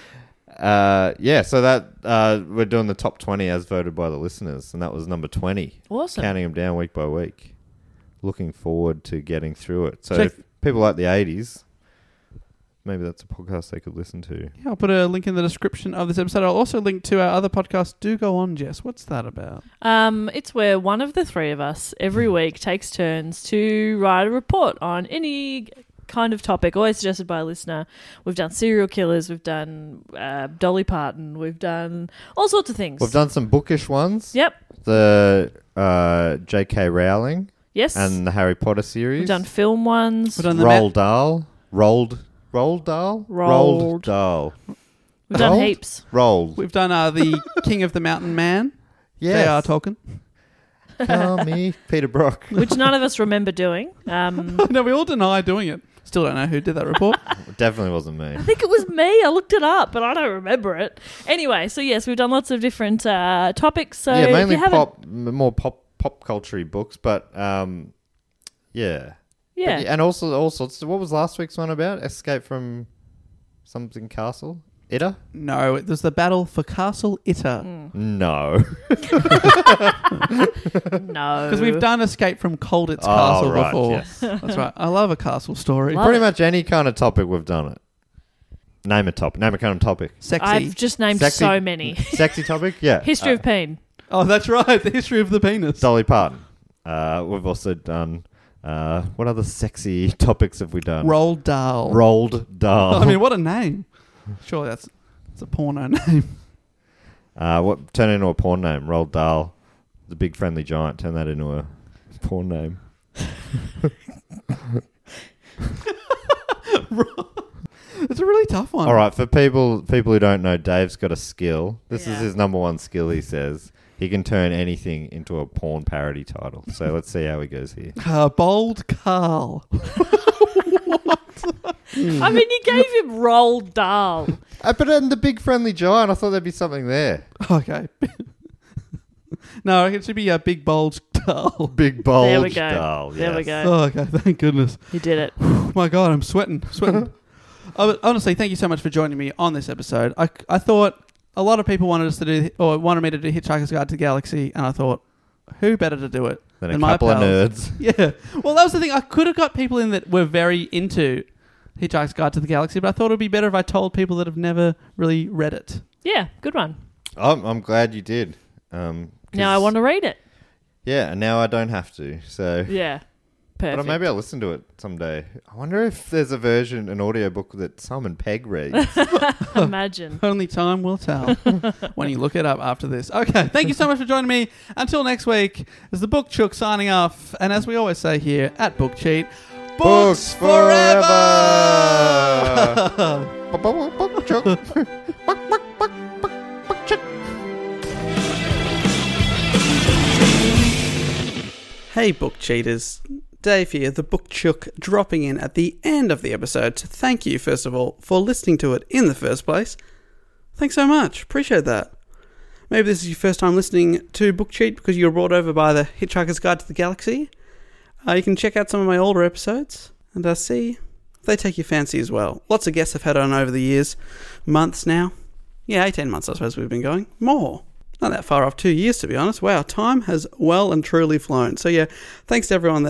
uh, yeah, so that uh, we're doing the top twenty as voted by the listeners, and that was number twenty. Awesome. Counting them down week by week. Looking forward to getting through it. So Check- if people like the eighties, maybe that's a podcast they could listen to. Yeah, I'll put a link in the description of this episode. I'll also link to our other podcast, Do Go On, Jess. What's that about? Um, it's where one of the three of us every week takes turns to write a report on any kind of topic, always suggested by a listener. We've done serial killers, we've done uh, Dolly Parton, we've done all sorts of things. We've done some bookish ones. Yep. The uh, J K Rowling Yes. and the Harry Potter series. We've done film ones. We've done the Roald Ma- Dahl. Rolled. Roald Dahl? Roald. Dahl. We've done Roald? heaps. Rolled. We've done uh, the King of the Mountain Man. Yes. J R Tolkien. Call me Peter Brock. Which none of us remember doing. Um, No, we all deny doing it. Still don't know who did that report. Definitely wasn't me. I think it was me. I looked it up, but I don't remember it. Anyway, so yes, we've done lots of different uh, topics. So yeah, if mainly you haven't, pop, m- more pop pop culture books, but um, yeah, yeah, But and also all sorts. What was last week's one about? Escape from something castle. Ita? No, it was the battle for Castle Itter. Mm. No. no, Because we've done Escape from Colditz Oh, Castle right, before. yes. That's right. I love a castle story. Love Pretty it. much any kind of topic we've done it. Name a topic. Name a kind of topic. Sexy. I've just named Sexy- so many. Sexy topic? Yeah. History Uh, of pain. Oh, that's right. The history of the penis. Dolly Parton. Uh, we've also done. Uh, what other sexy topics have we done? Roald Dahl. Rolled Dahl. I mean, what a name. Surely that's, that's a porno name. Uh, what turn it into a porn name? Roald Dahl, the big friendly giant. Turn that into a porn name. It's a really tough one. All right, for people people who don't know, Dave's got a skill. This Yeah. is his number one skill. He says he can turn anything into a porn parody title. So let's see how he goes here. Uh, Bold Carl. I mean, you gave him Roald Dahl. Uh, but in the big friendly giant, I thought there'd be something there. Okay. No, it should be a big bulge Dahl. Big bold There we go. Dahl. There we yes. go. Oh, okay. Thank goodness. You did it. Oh my God, I'm sweating. Sweating. Oh, but honestly, thank you so much for joining me on this episode. I, I thought a lot of people wanted us to do, or wanted me to do Hitchhiker's Guide to the Galaxy, and I thought, who better to do it Then a than my couple of pals? nerds. Yeah. Well, that was the thing. I could have got people in that were very into Hitchhiker's Guide to the Galaxy, but I thought it would be better if I told people that have never really read it. Yeah, good one. I'm, I'm glad you did. Um, 'cause- Now I want to read it. Yeah, and now I don't have to. So, Yeah, but perfect. maybe I'll listen to it someday. I wonder if there's a version, an audiobook that Simon Pegg reads. Imagine. Only time will tell when you look it up after this. Okay, thank you so much for joining me. Until next week, as the Book Chook signing off, and as we always say here at Book Cheat, books forever! Book chook. Book, book, book, book, book chook. Hey, book cheaters. Dave here, the Book Chook, dropping in at the end of the episode to thank you, first of all, for listening to it in the first place. Thanks so much. Appreciate that. Maybe this is your first time listening to Book Cheat because you were brought over by the Hitchhiker's Guide to the Galaxy. Uh, you can check out some of my older episodes and uh, see if they take your fancy as well. Lots of guests I've had on over the years. Months now. Yeah, eighteen months I suppose we've been going. More. Not that far off, two years to be honest. Wow, time has well and truly flown. So yeah, thanks to everyone that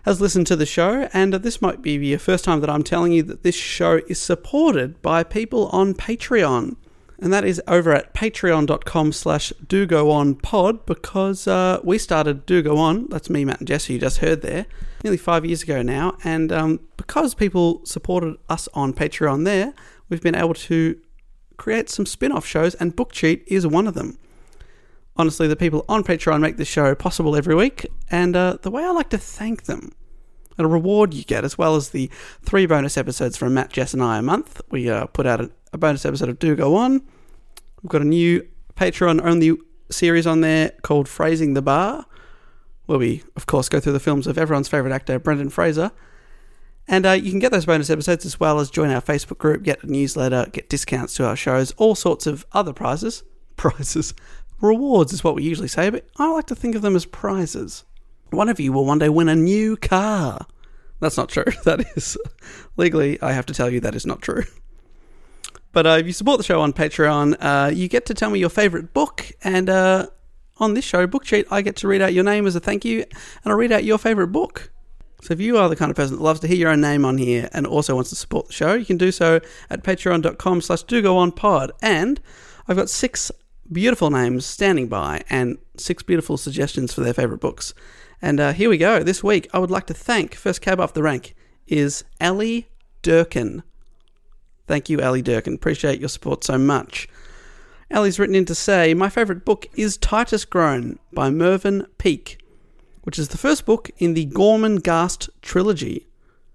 has listened to the show, and this might be the first time that I'm telling you that this show is supported by people on Patreon. And that is over at patreon.com slash do go on pod, because uh, we started Do Go On, that's me, Matt and Jesse, you just heard there, nearly five years ago now. And um, because people supported us on Patreon there, we've been able to create some spin-off shows, and Book Cheat is one of them. Honestly, the people on Patreon make this show possible every week, and uh, the way I like to thank them, a reward you get, as well as the three bonus episodes from Matt, Jess and I a month. We uh, put out a, a bonus episode of Do Go On. We've got a new Patreon-only series on there called Phrasing the Bar, where we, of course, go through the films of everyone's favourite actor, Brendan Fraser. And uh, you can get those bonus episodes as well as join our Facebook group, get a newsletter, get discounts to our shows, all sorts of other prizes. Prizes. Rewards is what we usually say, but I like to think of them as prizes. One of you will one day win a new car. That's not true. That is, legally, I have to tell you that is not true. But uh, if you support the show on Patreon, uh, you get to tell me your favourite book, and uh, on this show, Book Cheat, I get to read out your name as a thank you, and I'll read out your favourite book. So if you are the kind of person that loves to hear your own name on here and also wants to support the show, you can do so at patreon.com slash do go on pod. And I've got six beautiful names standing by and six beautiful suggestions for their favourite books. And uh, here we go. This week, I would like to thank, first cab off the rank, is Ali Durkin. Thank you, Ali Durkin. Appreciate your support so much. Ali's written in to say, my favourite book is Titus Grown by Mervyn Peake, which is the first book in the Gorman Gast trilogy.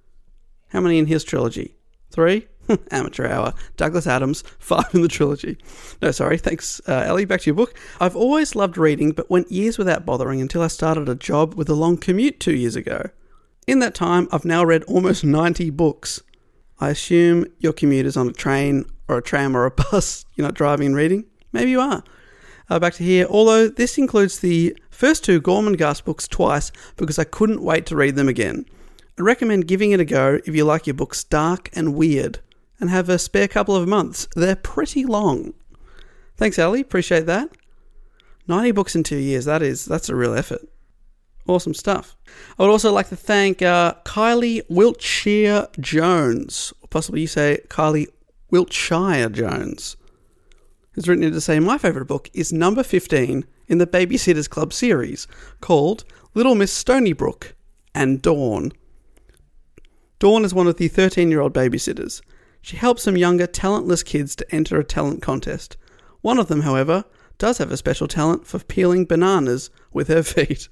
How many in his trilogy? Three? Amateur hour. Douglas Adams, five in the trilogy. No, sorry. Thanks, uh, Ali. Back to your book. I've always loved reading, but went years without bothering until I started a job with a long commute two years ago. In that time, I've now read almost ninety books. I assume your commute is on a train or a tram or a bus. You're not driving and reading? Maybe you are. Uh, back to here. Although this includes the first two Gorman Gast books twice because I couldn't wait to read them again. I recommend giving it a go if you like your books dark and weird and have a spare couple of months. They're pretty long. Thanks, Ali. Appreciate that. ninety books in two years. That is, that's a real effort. Awesome stuff. I would also like to thank uh, Kylie Wiltshire Jones, or possibly you say Kylie Wiltshire Jones, who's written in to say, my favourite book is number fifteen in the Babysitters Club series, called Little Miss Stonybrook and Dawn. Dawn is one of the thirteen-year-old babysitters. She helps some younger, talentless kids to enter a talent contest. One of them, however, does have a special talent for peeling bananas with her feet.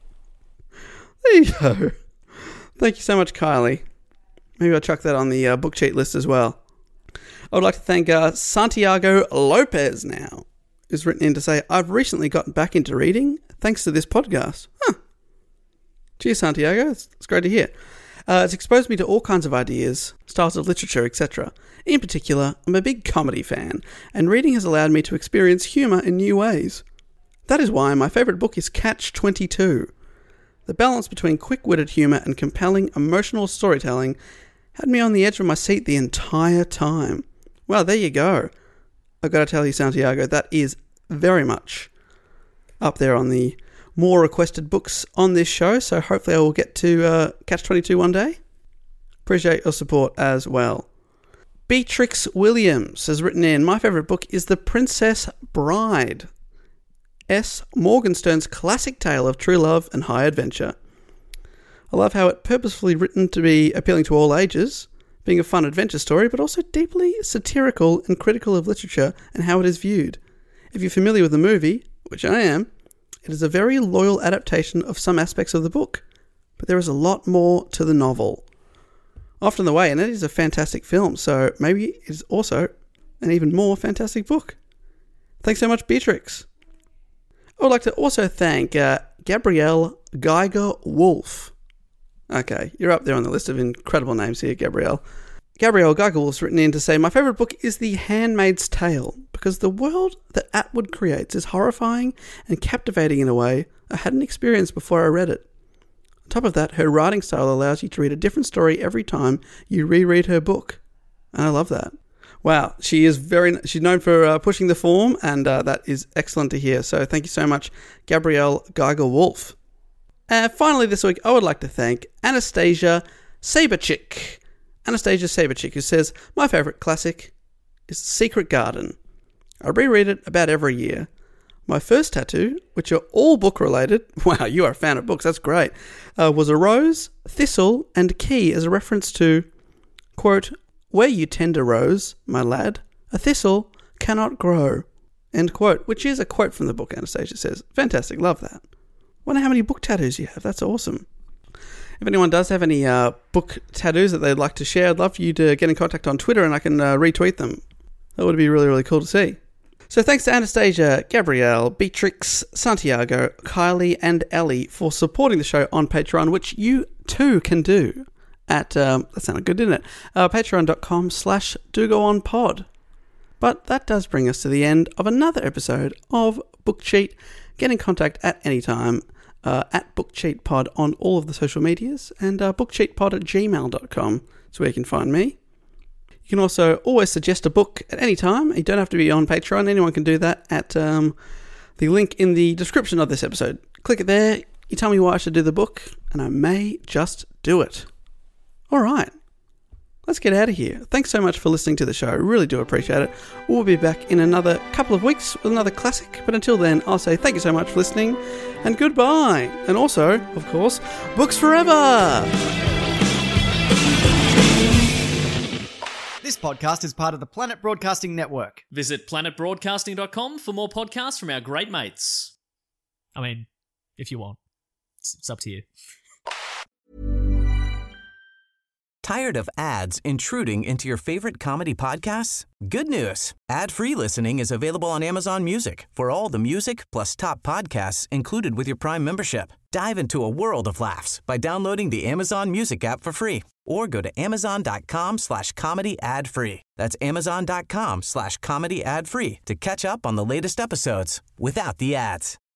There you go. Thank you so much, Kylie. Maybe I'll chuck that on the uh, book cheat list as well. I would like to thank uh, Santiago Lopez now, who's written in to say, I've recently gotten back into reading thanks to this podcast. Huh. Cheers, Santiago. It's, it's great to hear. Uh, it's exposed me to all kinds of ideas, styles of literature, et cetera. In particular, I'm a big comedy fan, and reading has allowed me to experience humour in new ways. That is why my favourite book is Catch twenty-two. The balance between quick-witted humour and compelling emotional storytelling had me on the edge of my seat the entire time. Well, there you go. I've got to tell you, Santiago, that is very much up there on the more requested books on this show, so hopefully I will get to uh, Catch twenty-two one day. Appreciate your support as well. Beatrix Williams has written in, my favourite book is The Princess Bride, S. Morgenstern's classic tale of true love and high adventure. I love how it's purposefully written to be appealing to all ages, being a fun adventure story, but also deeply satirical and critical of literature and how it is viewed. If you're familiar with the movie, which I am, it is a very loyal adaptation of some aspects of the book, but there is a lot more to the novel. Often the way, and it is a fantastic film, so maybe it is also an even more fantastic book. Thanks so much, Beatrix. I would like to also thank uh, Gabrielle Geiger-Wolf. Okay, you're up there on the list of incredible names here, Gabrielle. Gabrielle Geiger-Wolf's written in to say, my favourite book is The Handmaid's Tale, because the world that Atwood creates is horrifying and captivating in a way I hadn't experienced before I read it. On top of that, her writing style allows you to read a different story every time you reread her book. And I love that. Wow, she is very, she's known for uh, pushing the form, and uh, that is excellent to hear. So thank you so much, Gabrielle Geiger-Wolf. And finally this week, I would like to thank Anastasia Saberchick. Anastasia Saberchick, who says, my favourite classic is Secret Garden. I reread it about every year. My first tattoo, which are all book-related, wow, you are a fan of books, that's great, uh, was a rose, thistle, and key as a reference to, quote, where you tend a rose, my lad, a thistle cannot grow, end quote, which is a quote from the book, Anastasia says. Fantastic, love that. Wonder how many book tattoos you have, that's awesome. If anyone does have any uh, book tattoos that they'd like to share, I'd love for you to get in contact on Twitter and I can uh, retweet them. That would be really, really cool to see. So thanks to Anastasia, Gabrielle, Beatrix, Santiago, Kylie and Ellie for supporting the show on Patreon, which you too can do at, um, that sounded good, didn't it? Uh, Patreon.com slash do go on pod. But that does bring us to the end of another episode of Book Cheat. Get in contact at any time uh, at BookCheatPod on all of the social medias and uh, bookcheatpod at gmail dot com is where you can find me. You can also always suggest a book at any time. You don't have to be on Patreon. Anyone can do that at um, the link in the description of this episode. Click it there. You tell me why I should do the book, and I may just do it. All right. Let's get out of here. Thanks so much for listening to the show. I really do appreciate it. We'll be back in another couple of weeks with another classic. But until then, I'll say thank you so much for listening, and goodbye. And also, of course, books forever! This podcast is part of the Planet Broadcasting Network. Visit planet broadcasting dot com for more podcasts from our great mates. I mean, if you want. It's, it's up to you. Tired of ads intruding into your favorite comedy podcasts? Good news. Ad-free listening is available on Amazon Music for all the music plus top podcasts included with your Prime membership. Dive into a world of laughs by downloading the Amazon Music app for free or go to amazon.com slash comedy ad free. That's amazon.com slash comedy ad free to catch up on the latest episodes without the ads.